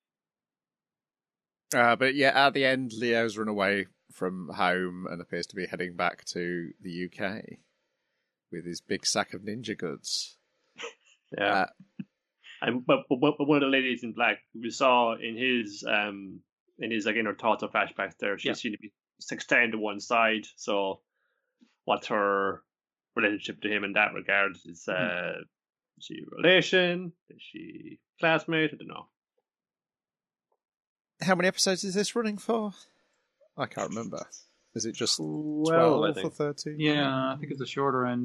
Uh, but yeah, at the end, Leo's run away from home and appears to be heading back to the U K with his big sack of ninja goods. yeah. Uh, And but, but, but one of the ladies in black we saw in his um in his like inner thoughts or flashbacks there, she Yeah. seemed to be standing to one side. So what's her relationship to him in that regard? Is uh Mhm. is she a relation? Is she classmate? I don't know. How many episodes is this running for? I can't remember. Is it just Twelve, twelve I or think. thirteen? Yeah, I think it's a shorter end.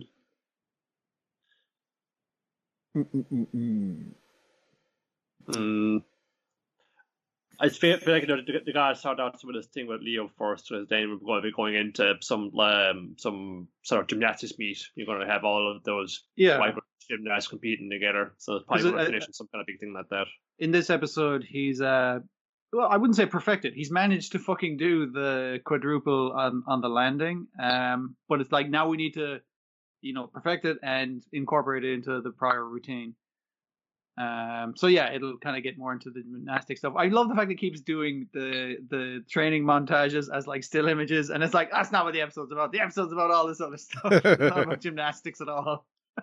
Mm-mm-mm-mm. Mm. I feel, feel like you know, the, the guys started out with this thing with Leo first, and then we're going to be going into some um, some sort of gymnastics meet. You're going to have all of those Yeah. rival gymnasts competing together, so it's probably Is it- going to uh, finish in some kind of big thing like that. In this episode, he's uh, well, I wouldn't say perfected. He's managed to fucking do the quadruple on on the landing. Um, but it's like now we need to, you know, perfect it and incorporate it into the prior routine. Um, so yeah, it'll kind of get more into the gymnastic stuff. I love the fact that it keeps doing the the training montages as like still images, and it's like that's not what the episode's about. The episode's about all this other stuff. It's not about gymnastics at all.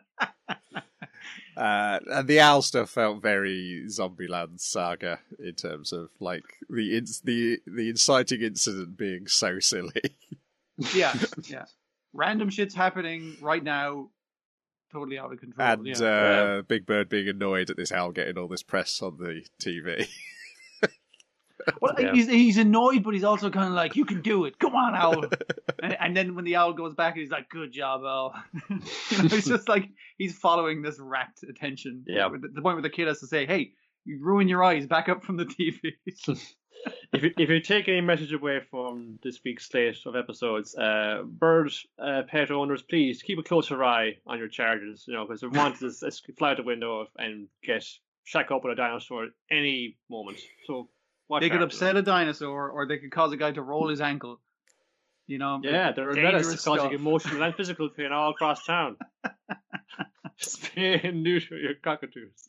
Uh, and the owl stuff felt very Zombieland Saga in terms of like the ins- the the inciting incident being so silly. Yeah, yeah. Random shit's happening right now, totally out of control. And yeah. uh, Yeah. Big Bird being annoyed at this owl getting all this press on the T V. Well, Yeah. he's he's annoyed, but he's also kind of like, "You can do it. Come on, owl." and, and then when the owl goes back, he's like, "Good job, owl." you know, it's just like he's following this rapt attention. Yeah. The, the point where the kid has to say, "Hey, you ruin your eyes. Back up from the T V." If you, if you take any message away from this week's slate of episodes, uh, bird uh, pet owners, please keep a closer eye on your chargers. You know, because we want to just fly out the window and get shack up with a dinosaur at any moment. So watch They could out. upset a dinosaur, or they could cause a guy to roll his ankle. You know. Yeah, there are dangerous medicines causing stuff. emotional and physical pain all across town. Spay and neuter your cockatoos.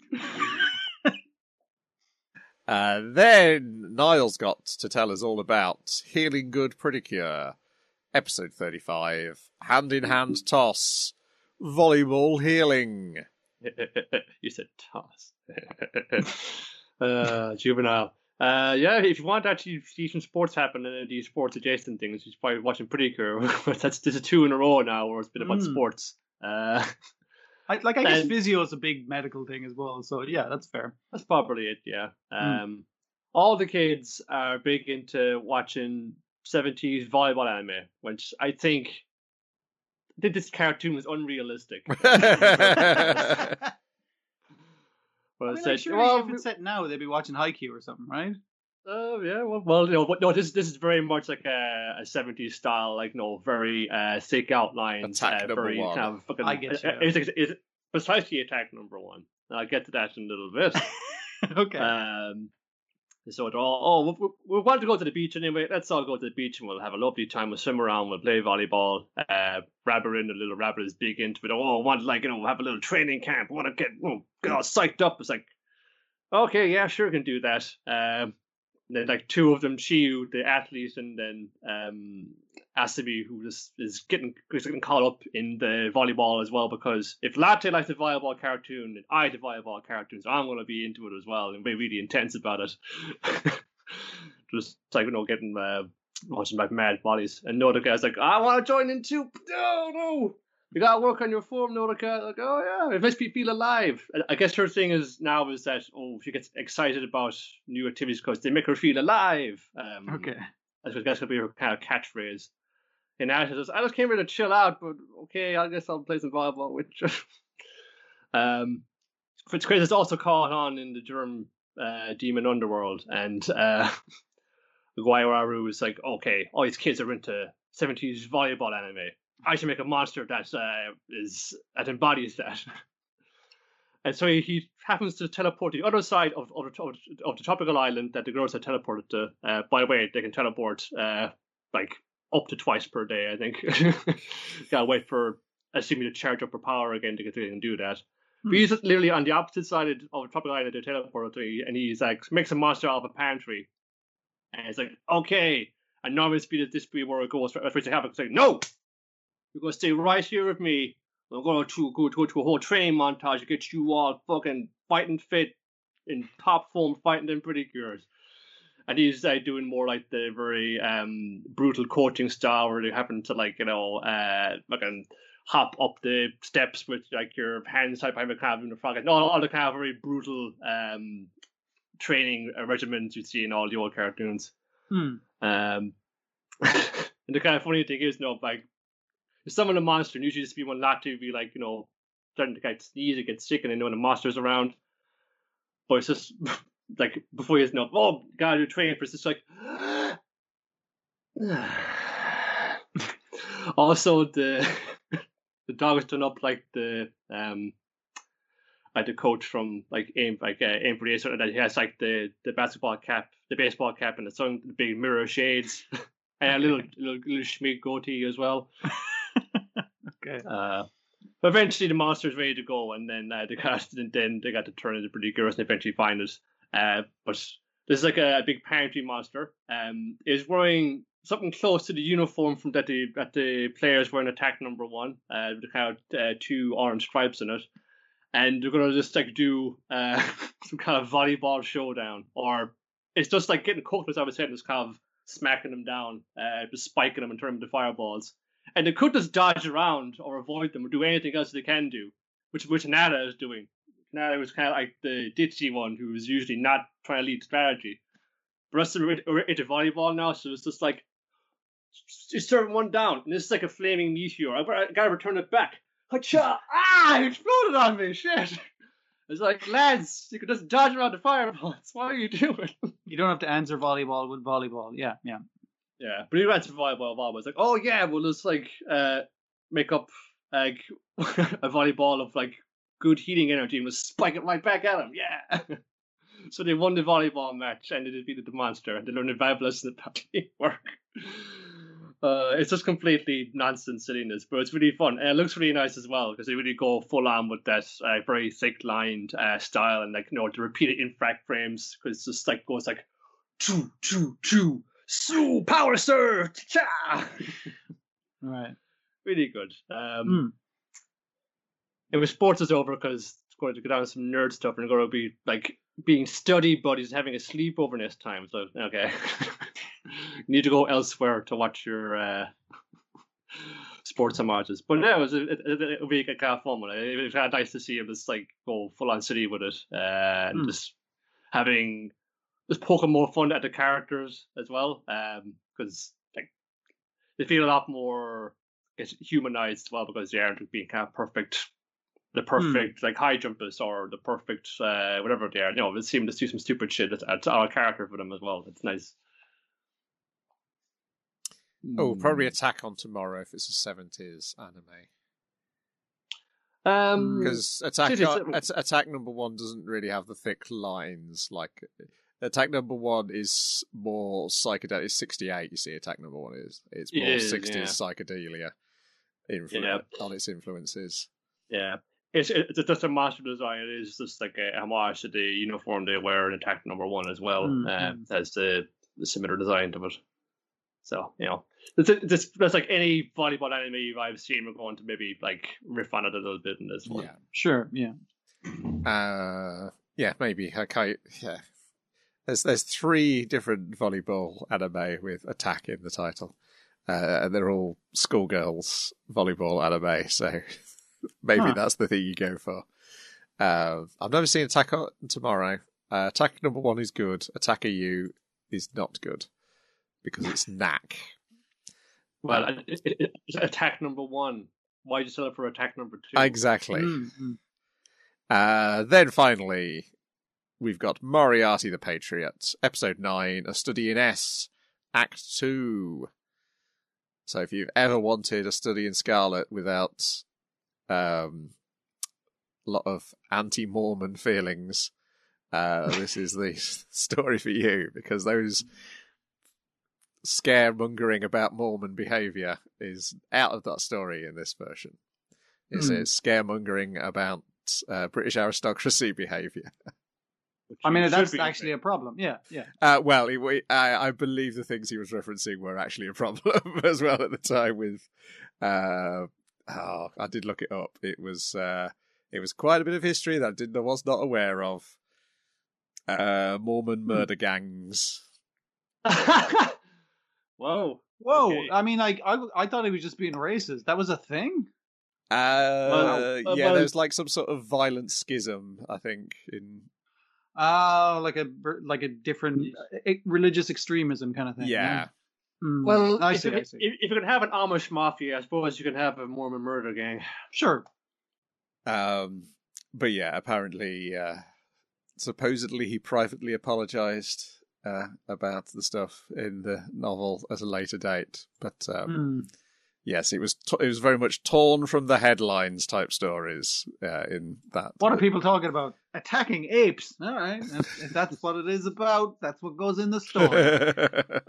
Uh, then Niall's got to tell us all about Healing Good Pretty-Cure, episode thirty-five, Hand in Hand Toss, Volleyball Healing. You said toss. uh, juvenile. Uh, yeah, if you want to actually see some sports happen and these sports adjacent things, you should probably watching Pretty Cure. That's this is two in a row now where it's been about Mm. sports. Uh, I, like I guess And- physio is a big medical thing as well. So yeah, that's fair. that's probably it. Yeah. Mm. Um, all the kids are big into watching seventies volleyball anime, which I think. I think this cartoon was unrealistic. But I it mean, said, like, surely well, if it's set now, they'd be watching Haikyuu or something, right? Oh yeah, well, well, you know, but no, this this is very much like a, a seventies style, like no, very uh, thick outlines, Attack uh, number very one. kind of fucking. I get you. uh, It's, it's, it's precisely attack number one. And I'll get to that in a little bit. Okay. um, so they're all, oh, we, we want to go to the beach anyway. Let's all go to the beach and we'll have a lovely time. We'll swim around. We'll play volleyball. Uh, Rabberin, the little rabbit, is big into it. Oh, I want to, like, you know, have a little training camp. I want to get, oh, get all psyched up. It's like, okay, yeah, sure, can do that. Um, and then, like, two of them, Shiyu, the athlete, and then um, Asabi, who just is getting, is getting caught up in the volleyball as well, because if Latte likes the volleyball cartoon, and I the volleyball cartoon, so I'm going to be into it as well and be really intense about it. Just, like, you know, getting, uh, watching, like, mad bodies. And another guy's like, I want to join in too. No, no. You gotta work on your form, Norika. Like, oh yeah, it makes me feel alive. I guess her thing is now is that oh, she gets excited about new activities because they make her feel alive. Um, okay. I suppose that's gonna be her kind of catchphrase. And Ash says, "I just came here to chill out, but okay, I guess I'll play some volleyball with you." um, Fitzcraze is also caught on in the German uh, demon underworld, and uh, Guayararu is like, "Okay, all these kids are into seventies volleyball anime. I should make a monster that uh, is that embodies that." And so he, he happens to teleport to the other side of of, of, of the tropical island that the girls had teleported to. Uh, by the way, they can teleport uh, like up to twice per day, I think. Gotta wait for assuming to charge up her power again to get they can do that. Hmm. But he's literally on the opposite side of the tropical island they teleported to, and he's like makes a monster out of a pantry. And it's like, okay, and normally speed at this speed where it goes for everything happens. It's like, no! You're going to stay right here with me I'm going to go, go to a whole training montage to get you all fucking fighting fit in top form, fighting them pretty good. And he's uh, doing more like the very um, brutal coaching style where they happen to like, you know, uh, fucking hop up the steps with like your hands tied behind the kind of in the front. And all, all the kind of very brutal um, training regimens you see in all the old cartoons. Hmm. Um, and the kind of funny thing is, you know, like, if someone a monster, and usually just be one not to be like, you know, starting to get sneeze or get sick and then when the monster's around. But it's just like before you know, oh god, you're training for it's just like also the the dog is done up like the um like the coach from like aim like uh, aim for the sort of that he has like the, the basketball cap, the baseball cap and the sun the big mirror shades and a little little, little schmig goatee as well. Okay. Uh, but eventually the monster's ready to go, and then uh, the cast, and then they got to turn into pretty girls and eventually find us. Uh, but there's like a, a big pantry monster. Um, is wearing something close to the uniform from that the that the players were in Attack Number One. Uh, with kind of uh, two orange stripes in it, and they're gonna just like do uh some kind of volleyball showdown, or it's just like getting cooked as I was saying, just kind of smacking them down, uh, just spiking them and turning them into fireballs. And they could just dodge around or avoid them or do anything else they can do, which which Nada is doing. Nada was kind of like the ditchy one who was usually not trying to lead strategy. The rest of them are into volleyball now, so it's just like, just turn one down, and this is like a flaming meteor. I gotta return it back. Hacha! Ah! It exploded on me, shit! It's like, lads, you could just dodge around the fireballs. What are you doing? You don't have to answer volleyball with volleyball. Yeah, yeah. Yeah, but he went to volleyball. Volleyball. It's like, oh yeah, we'll just like uh, make up like a volleyball of like good heating energy and we'll spike it right back at him. Yeah. So they won the volleyball match and they defeated the monster and they learned a valuable lesson about teamwork. Uh, it's just completely nonsense silliness, but it's really fun and it looks really nice as well because they really go full on with that uh, very thick lined uh, style and like you know the repeated infract frames because it's just like goes like choo choo choo. So power serve, cha! Right. Really good. Um, mm. And when sports is over, because it's going to go down to some nerd stuff, and we're going to be like being study buddies, having a sleepover next time. So okay, you need to go elsewhere to watch your uh, sports homages. But no, it was a, it, it, it would be a kind of fun one. It was kind of nice to see him just like go full on city with it, uh, and mm. just having. Just poking more fun at the characters as well, because um, like they feel a lot more humanized as well because they aren't being kind of perfect, the perfect mm. like high jumpers or the perfect uh, whatever they are. You know, they seem to do some stupid shit. It's, it's our character for them as well. It's nice. Oh, probably Attack on Tomorrow if it's a seventies anime. Um, because Attack on, Attack Number One doesn't really have the thick lines like. Attack Number One is more psychedelic. It's sixty-eight, you see, Attack Number One is. It's more it is, sixties yeah. psychedelia influ- yeah. on its influences. Yeah. It's it's just a master design. It is just like a homage to the uniform they wear in Attack Number One as well, mm-hmm. uh, as the, the similar design to it. So, you know, it's, it's, it's like any volleyball anime I've seen, we're going to maybe like riff on it a little bit in this one. Yeah. Sure, yeah. Uh, yeah, maybe. Okay, yeah. There's there's three different volleyball anime with Attack in the title, uh, and they're all schoolgirls volleyball anime. So maybe huh. that's the thing you go for. Uh, I've never seen Attack on Tomorrow. Uh, Attack Number One is good. Attack You is not good because it's knack. Well, uh, it, it, it's Attack Number One. Why did you sell it for Attack Number Two? Exactly. Mm-hmm. Uh, then finally. We've got Moriarty the Patriot, Episode nine, A Study in S, Act two. So if you've ever wanted A Study in Scarlet without um, a lot of anti-Mormon feelings, uh, this is the story for you, because those scaremongering about Mormon behaviour is out of that story in this version. It's, mm. it's scaremongering about uh, British aristocracy behaviour. I mean, that's actually a problem. Yeah, yeah. Uh, well, he, I, I believe the things he was referencing were actually a problem as well at the time with uh, Oh, I did look it up. It was uh, it was quite a bit of history that I did I was not aware of. Uh, Mormon murder gangs. Whoa. Whoa! Okay. I mean, like, I I thought he was just being racist. That was a thing. Uh, Well, yeah, well- there's like some sort of violent schism, I think. In Oh, like a like a different uh, religious extremism kind of thing. yeah, Hmm. Well, I if, see. you, I if, see. if you can have an Amish mafia, I suppose you can have a Mormon murder gang. Sure. um, but yeah, apparently, uh, supposedly he privately apologized uh, about the stuff in the novel at a later date. But um, Hmm. yes, it was t- it was very much torn from the headlines type stories uh, in that. What are people talking about? Attacking apes. All right. If if that's what it is about, that's what goes in the story.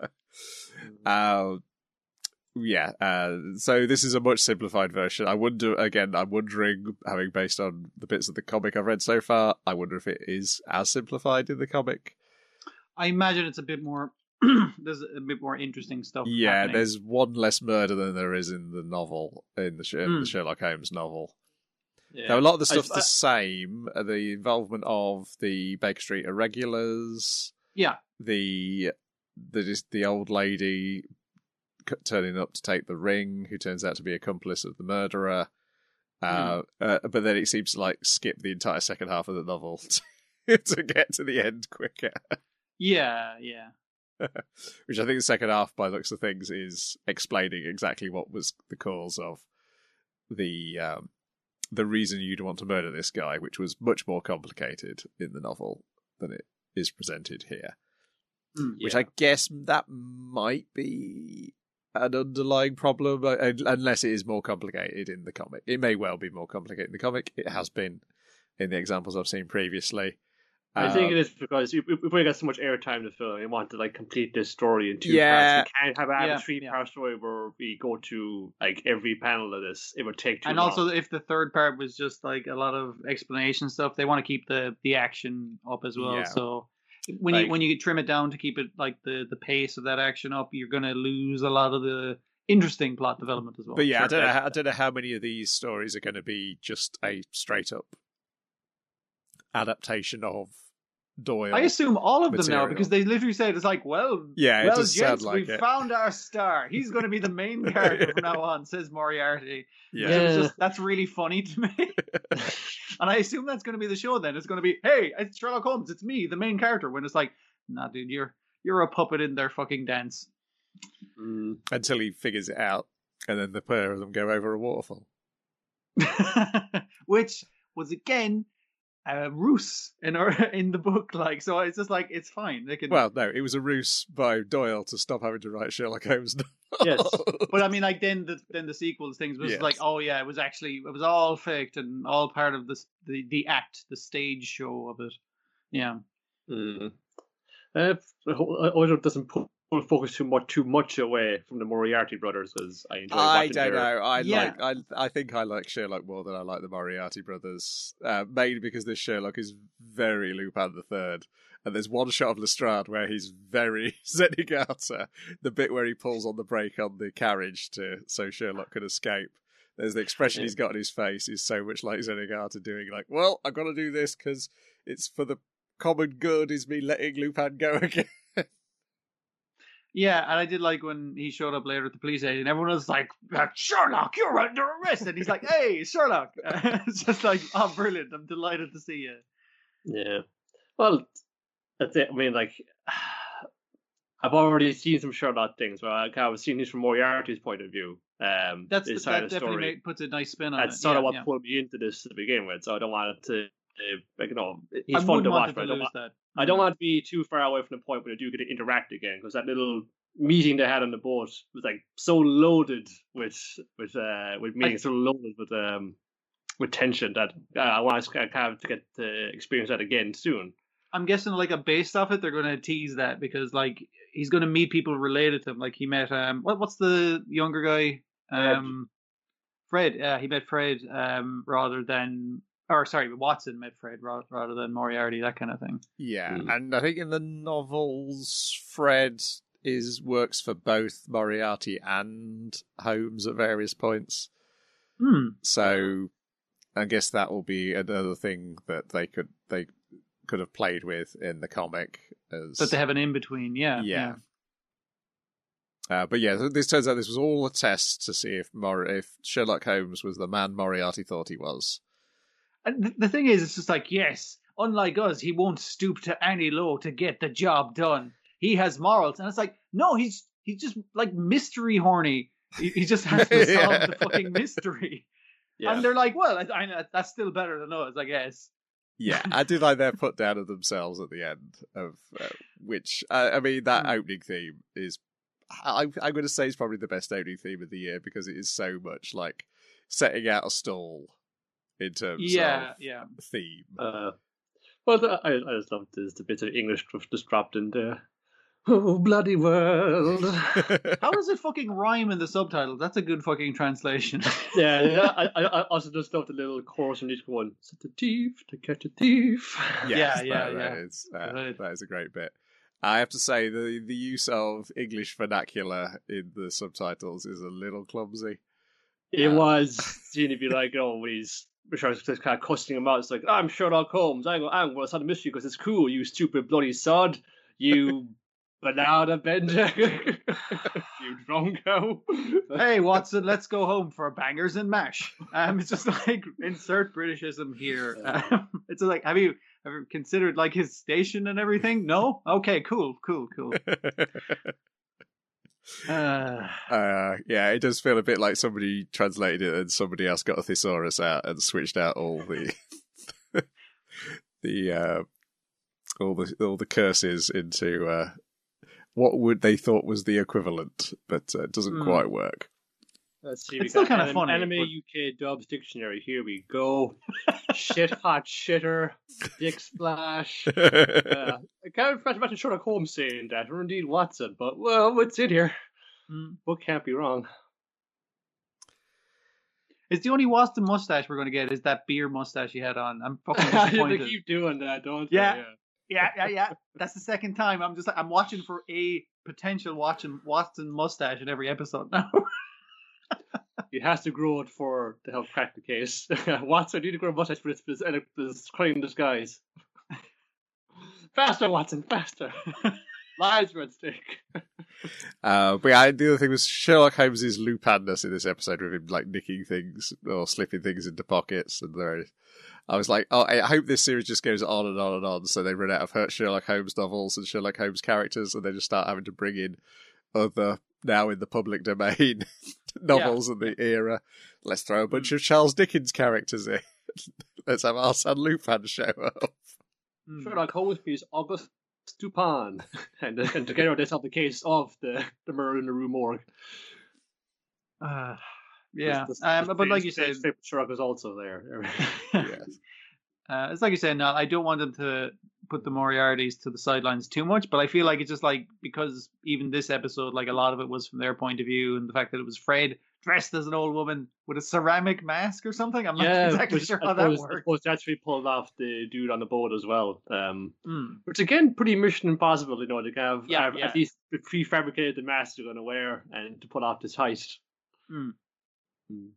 uh, yeah, uh, so this is a much simplified version. I wonder, again, I'm wondering, having based on the bits of the comic I've read so far, I wonder if it is as simplified in the comic. I imagine it's a bit more. There's a bit more interesting stuff. Yeah, happening. there's one less murder than there is in the novel, in the, Sh- Hmm. the Sherlock Holmes novel. Yeah. Now, a lot of the I- stuff's I- the same. uh, The involvement of the Baker Street irregulars, Yeah. the the the old lady c- turning up to take the ring, who turns out to be accomplice of the murderer. Uh, uh, but then it seems to like skip the entire second half of the novel to, to get to the end quicker. Yeah. Yeah. Which I think the second half, by the looks of things, is explaining exactly what was the cause of the um, the reason you'd want to murder this guy, which was much more complicated in the novel than it is presented here. Hmm. Which Yeah. I guess that might be an underlying problem, uh, unless it is more complicated in the comic. It may well be more complicated in the comic. It has been in the examples I've seen previously. I think Uh, it is because we, we we got so much airtime to fill. We want to like complete this story in two Yeah. parts. We can't have, have Yeah, a three yeah. part story where we go to like every panel of this. It would take too And long. also, if the third part was just like a lot of explanation stuff, they want to keep the the action up as well. Yeah. So when you Like- when you trim it down to keep it like the the pace of that action up, you're going to lose a lot of the interesting plot development as well. But yeah, I Sure, don't know. yeah. How, I don't know how many of these stories are going to be just a straight up adaptation of Doyle. I assume all of them now material. because they literally said it's like, well, Yeah, it well, does sound gents, like we've it. found our star. He's going to be the main character from now on, says Moriarty. yeah. It was Yeah. just, that's really funny to me. And I assume that's going to be the show then. It's going to be, hey, it's Sherlock Holmes. It's me, the main character. When it's like, nah, dude, you're you're a puppet in their fucking dance. Mm. Until he figures it out, and then the pair of them go over a waterfall. Which was, again, a ruse in, our, in the book. Like, so it's just like, it's fine. They can. Well, no, it was a ruse by Doyle to stop having to write Sherlock Holmes. Yes. But I mean, like then the then the sequels things was Yes. like, oh yeah, it was actually it was all faked and all part of this the the act, the stage show of it. Yeah. Mm. Uh, I hope it doesn't pull focus too much too much away from the Moriarty brothers, as I enjoy I watching don't their- know. I Yeah. like. I I think I like Sherlock more than I like the Moriarty brothers. Uh, mainly because this Sherlock is very Lupin the Third, and there's one shot of Lestrade where he's very Zenigata. The bit where he pulls on the brake on the carriage to so Sherlock can escape. There's the expression he's got on his face is so much like Zenigata doing like, well, I've got to do this because it's for the common good. Is me letting Lupin go again. Yeah, and I did like when he showed up later at the police station, everyone was like, Sherlock, you're under arrest. And he's like, hey, Sherlock. It's just like, oh, brilliant. I'm delighted to see you. Yeah. Well, that's it. I mean, like, I've already seen some Sherlock things where I kind of seen this from Moriarty's point of view. Um, That's this that side of the definitely story. make, puts a nice spin on That's it. sort yeah, of what yeah. pulled me into this to begin with. So I don't want it to, uh, like, you know, he's I fun wouldn't to want watch, it but I to don't, lose want, that. I don't want to be too far away from the point where they do get to interact again, because that little meeting they had on the boat was like so loaded with with uh with meetings, so loaded with um with tension that uh, I want to kind of to get to experience that again soon. I'm guessing like a based off it, they're going to tease that because like he's going to meet people related to him. Like he met um what what's the younger guy um Fred. Yeah, he met Fred um rather than or sorry Watson met Fred ra- rather than Moriarty, that kind of thing. Yeah, Hmm. and I think in the novels, Fred is works for both Moriarty and Holmes at various points. Hmm. So I guess that will be another thing that they could they could have played with in the comic. As, That they have an in-between, yeah. Yeah. yeah. Uh, but yeah, this turns out this was all a test to see if Mor- if Sherlock Holmes was the man Moriarty thought he was. And th- the thing is, it's just like, yes, unlike us, he won't stoop to any low to get the job done. He has morals. And it's like, no, he's he's just like mystery horny. He, he just has to solve Yeah. the fucking mystery. Yeah. And they're like, well, I, I know that's still better than us, I guess. Yeah, I did like their put down of themselves at the end of uh, which uh, I mean that Mm. opening theme is I, I'm going to say is probably the best opening theme of the year because it is so much like setting out a stall in terms Yeah, of yeah. theme. Uh, well, the, I, I just love this, the bit of English just dropped in there. Oh, bloody world. How does it fucking rhyme in the subtitles? That's a good fucking translation. Yeah, yeah, I, I, I also just love the little chorus from each one. Set a thief to catch a thief. Yes, Yeah, yeah, that, that yeah. is uh, Good. that is a great bit. I have to say the the use of English vernacular in the subtitles is a little clumsy. It Uh, was, seeing if you like, oh, when he's Richard's just kind of cussing him out. It's like, I'm Sherlock Holmes. I'm, I'm going to solve the mystery because it's cool, you stupid bloody sod. You banana bender. You drunko. Hey, Watson, let's go home for bangers and mash. Um, it's just like insert Britishism here. Um, it's like, have you have you considered like his station and everything? No. Okay, cool, cool, cool. Uh, Uh, yeah, it does feel a bit like somebody translated it and somebody else got a thesaurus out and switched out all the the uh, all the all the curses into uh, what would they thought was the equivalent, but uh, it doesn't Mm. quite work. Let's see. It's we still got kinda anim- funny, Anime but- U K Dubs Dictionary. Here we go. Shit hot shitter. Dick splash. Uh, I can't imagine Sherlock Holmes saying that, or indeed Watson, but well, it's in here. mm. What can't be wrong? It's the only Watson mustache we're going to get is that beer mustache he had on. I'm fucking they disappointed. keep doing that, don't Yeah. they? Yeah, yeah, yeah. That's the second time. I'm just like, I'm watching for a potential watching Watson mustache in every episode now. He has to grow it for to help crack the case. Watson, you need to grow a mustache for this, this, this crime disguise. Faster, Watson, faster. Lies are at stake. Uh, but yeah, the other thing was Sherlock Holmes' Lupin-ness in this episode with him like nicking things or slipping things into pockets, and there. I was like, oh, I hope this series just goes on and on and on, so they run out of hurt Sherlock Holmes novels and Sherlock Holmes characters, and they just start having to bring in other now in the public domain novels of the era. Let's throw a bunch of Charles Dickens characters in. Let's have Arsène Lupin show up. Hmm. Sherlock Holmes is August Dupin, and, uh, and together they solve the case of the, the murder in the Rue Morgue. Uh, yeah, This- this- um, this but like you famous- said, famous Sherlock is also there. Yes. uh, it's like you said, Niall, I don't want them to put the Moriartys to the sidelines too much, but I feel like it's just like, because even this episode, like a lot of it was from their point of view, and the fact that it was Fred dressed as an old woman with a ceramic mask or something. I'm not yeah, exactly which sure I how that suppose, I works. suppose they actually pulled off the dude on the boat as well. Um, Mm. which again, pretty Mission Impossible. You know, to have, Yeah, have yeah. at least prefabricated the mask they're going to wear and to pull off this heist. Mm. Mm.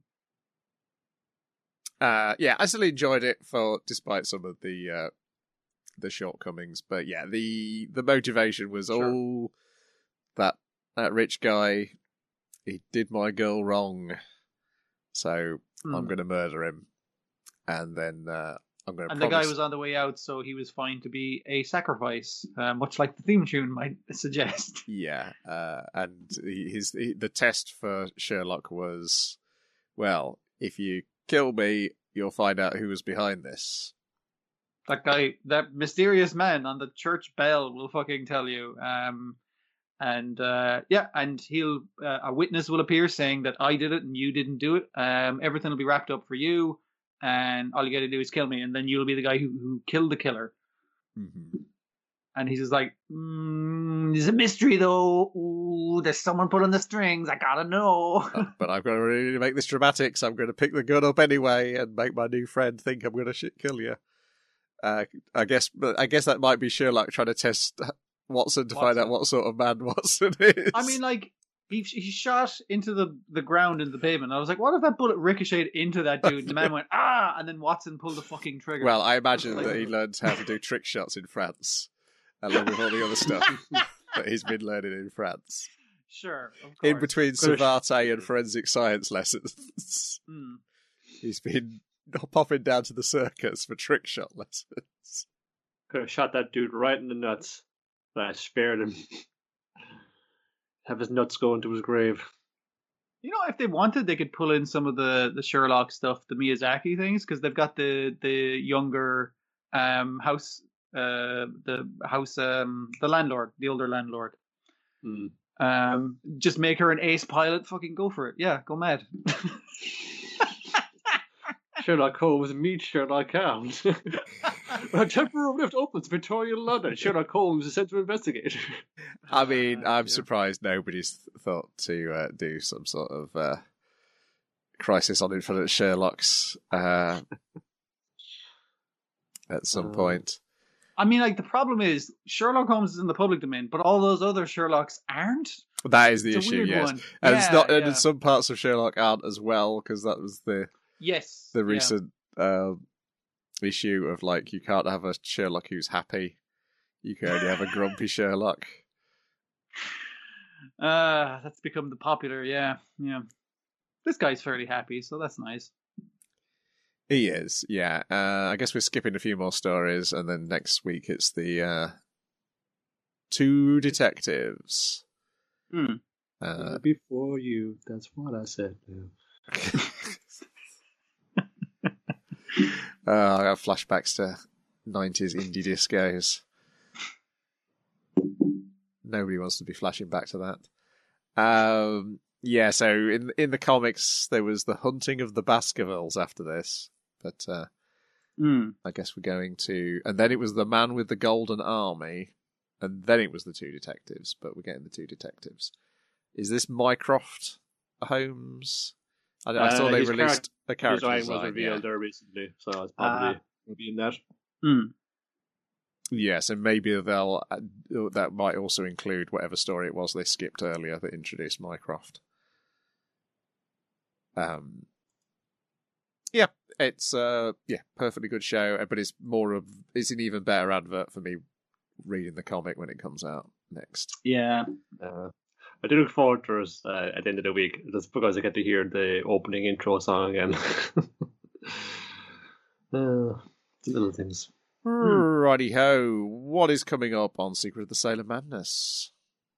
Uh, yeah, I still enjoyed it for despite some of the uh, the shortcomings, but yeah, the the motivation was Sure. oh that that rich guy, he did my girl wrong, so I'm Mm. going to murder him, and then uh, I'm going to. And the guy was on the way out, so he was fine to be a sacrifice, uh, much like the theme tune might suggest. Yeah, uh, and he, his he, the test for Sherlock was, well, if you kill me, you'll find out who was behind this. That guy, that mysterious man on the church bell will fucking tell you. Um, and uh, yeah, and he'll uh, a witness will appear saying that I did it and you didn't do it. Um, everything will be wrapped up for you, and all you got to do is kill me, and then you'll be the guy who, who killed the killer. Mm-hmm. And he's just like, mm, "There's a mystery though. Ooh, there's someone pulling the strings. I gotta know." Uh, but I've got to really make this dramatic, so I'm going to pick the gun up anyway and make my new friend think I'm going to shit kill you. Uh, I guess, but I guess that might be Sherlock trying to test Watson to find out Watson. what sort of man Watson is. I mean, like, he he shot into the, the ground in the pavement. I was like, what if that bullet ricocheted into that dude? And the man went, ah, and then Watson pulled the fucking trigger. Well, I imagine Like- that he learned how to do trick shots in France, along with all the other stuff that he's been learning in France. Sure, of course. In between Good. Savate and forensic science lessons, Hmm. he's been popping down to the circus for trick shot lessons. Could have shot that dude right in the nuts. But I spared him. Have his nuts go into his grave. You know, if they wanted, they could pull in some of the, the Sherlock stuff, the Miyazaki things, because they've got the the younger um house, uh, the house, um, the landlord, the older landlord. Hmm. Um, just make her an ace pilot. Fucking go for it. Yeah, go mad. Sherlock Holmes meets Sherlock Holmes. A temporal rift opens Victorian London. Sherlock Holmes is sent to investigate. I mean, Uh, I'm yeah. surprised nobody's thought to uh, do some sort of uh, Crisis on Infinite Sherlocks uh, at some Uh, point. I mean, like the problem is Sherlock Holmes is in the public domain, but all those other Sherlocks aren't. That is the It's a issue, weird yes. one. And yeah, it's not, and yeah. some parts of Sherlock aren't as well, because that was the Yes. the yeah. recent uh, issue of like you can't have a Sherlock who's happy. You can only have a grumpy Sherlock. Uh, that's become the popular. Yeah, yeah. This guy's fairly happy, so that's nice. He is, yeah. Uh, I guess we're skipping a few more stories, and then next week it's the uh, two detectives. Hmm. Uh, Before you, that's what I said. uh, I got flashbacks to nineties indie discos. Nobody wants to be flashing back to that. Um, yeah, so in in the comics, there was the hunting of the Baskervilles after this, but uh, Hmm. I guess we're going to... And then it was the man with the golden army, and then it was the two detectives, but we're getting the two detectives. Is this Mycroft Holmes? I, I saw Uh, they his released a His character line design. was revealed yeah. there recently, so it's probably Ah. will be in that. Hmm. Yes, and maybe they'll uh, that might also include whatever story it was they skipped earlier that introduced Mycroft. Um, yeah, it's uh, yeah, perfectly good show, but it's more of it's an even better advert for me reading the comic when it comes out next. Yeah. Uh, I do look forward to it uh, at the end of the week, just because I get to hear the opening intro song again. uh, little things. Righty ho! What is coming up on Secret of the Sailor Madness?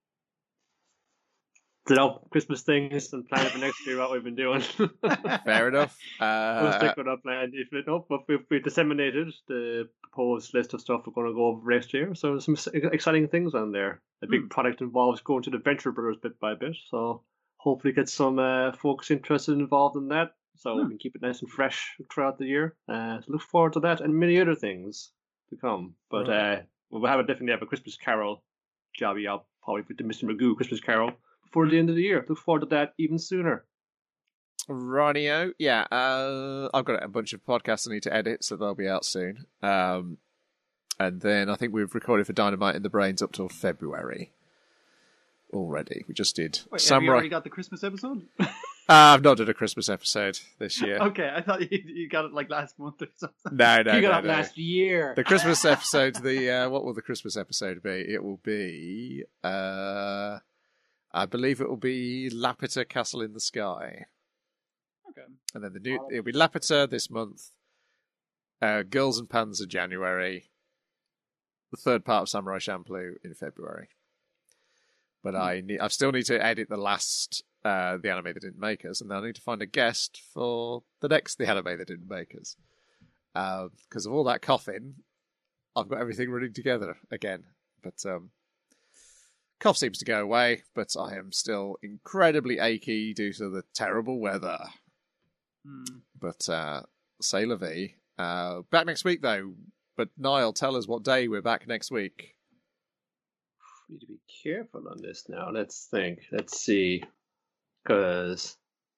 You know, Christmas things and planning for next year, what we've been doing. Fair enough. We'll Uh, stick with our plan. If it up, but we've, we've disseminated the proposed list of stuff we're going to go over next year. So there's some s- exciting things on there. A big Hmm. product involves going to the Venture Brothers bit by bit. So hopefully get some uh, folks interested and involved in that. So we Hmm. can keep it nice and fresh throughout the year. Uh, so look forward to that and many other things to come. But Right. uh, we'll have a, definitely have a Christmas Carol jobby up, probably with the Mister Magoo Christmas Carol before the end of the year. Look forward to that even sooner. Rightio. Yeah, uh, I've got a bunch of podcasts I need to edit, so they'll be out soon. Um, and then I think we've recorded for Dynamite in the Brains up till February already. We just did Wait, have you Samurai. already got the Christmas episode? Uh, I've not done a Christmas episode this year. Okay, I thought you, you got it like last month or something. No, no, you no, got it no. last year. The Christmas episode, the uh, what will the Christmas episode be? It will be, uh, I believe it will be Lapita Castle in the Sky. Okay. And then the new it'll be Lapita this month. Uh, Girls and Panzer January. The third part of Samurai Champloo in February. But I need I still need to edit the last uh, the anime that didn't make us, and then I need to find a guest for the next the anime that didn't make us. Because of all that coughing, I've got everything running together again. But um, cough seems to go away, but I am still incredibly achy due to the terrible weather. Hmm. But uh, c'est la vie. Uh, back next week, though. But Niall, tell us what day we're back next week. Need to be careful on this now. Let's think. Let's see. Because.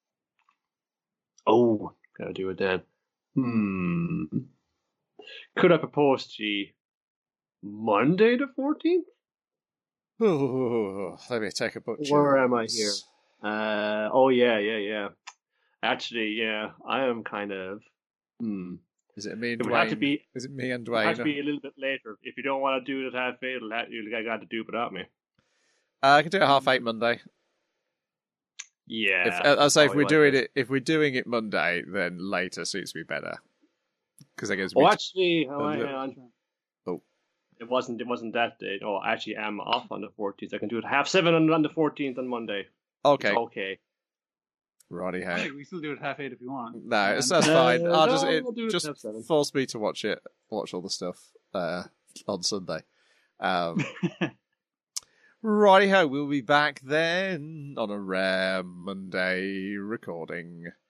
Oh, gotta do it then. Hmm. Could I propose to you Monday the fourteenth? Ooh, let me take a butcher. Where am I here? Uh, oh, yeah, yeah, yeah. Actually, yeah, I am kind of... Hmm. Is it me and it Dwayne? Would have to be, Is it me and It would have to Dwayne? be a little bit later. If you don't want to do it at half eight, you got to do it without me. Uh, I can do it half eight Monday. Yeah. If, uh, I'll say if Probably we're doing like it, if we're doing it Monday, then later suits me better. Because I guess. Oh, actually, oh, a hang little- on. Oh. It wasn't. It wasn't that day. No, I actually am off on the fourteenth. I can do it half seven on, on the fourteenth on Monday. Okay. It's okay. Righty ho. Hey, we still do it half eight if you want. No, it's, Um, that's fine. Uh, I'll no, just it, we'll do it just half seven. force me to watch it, watch all the stuff uh, on Sunday. Um, righty ho, we'll be back then on a rare Monday recording.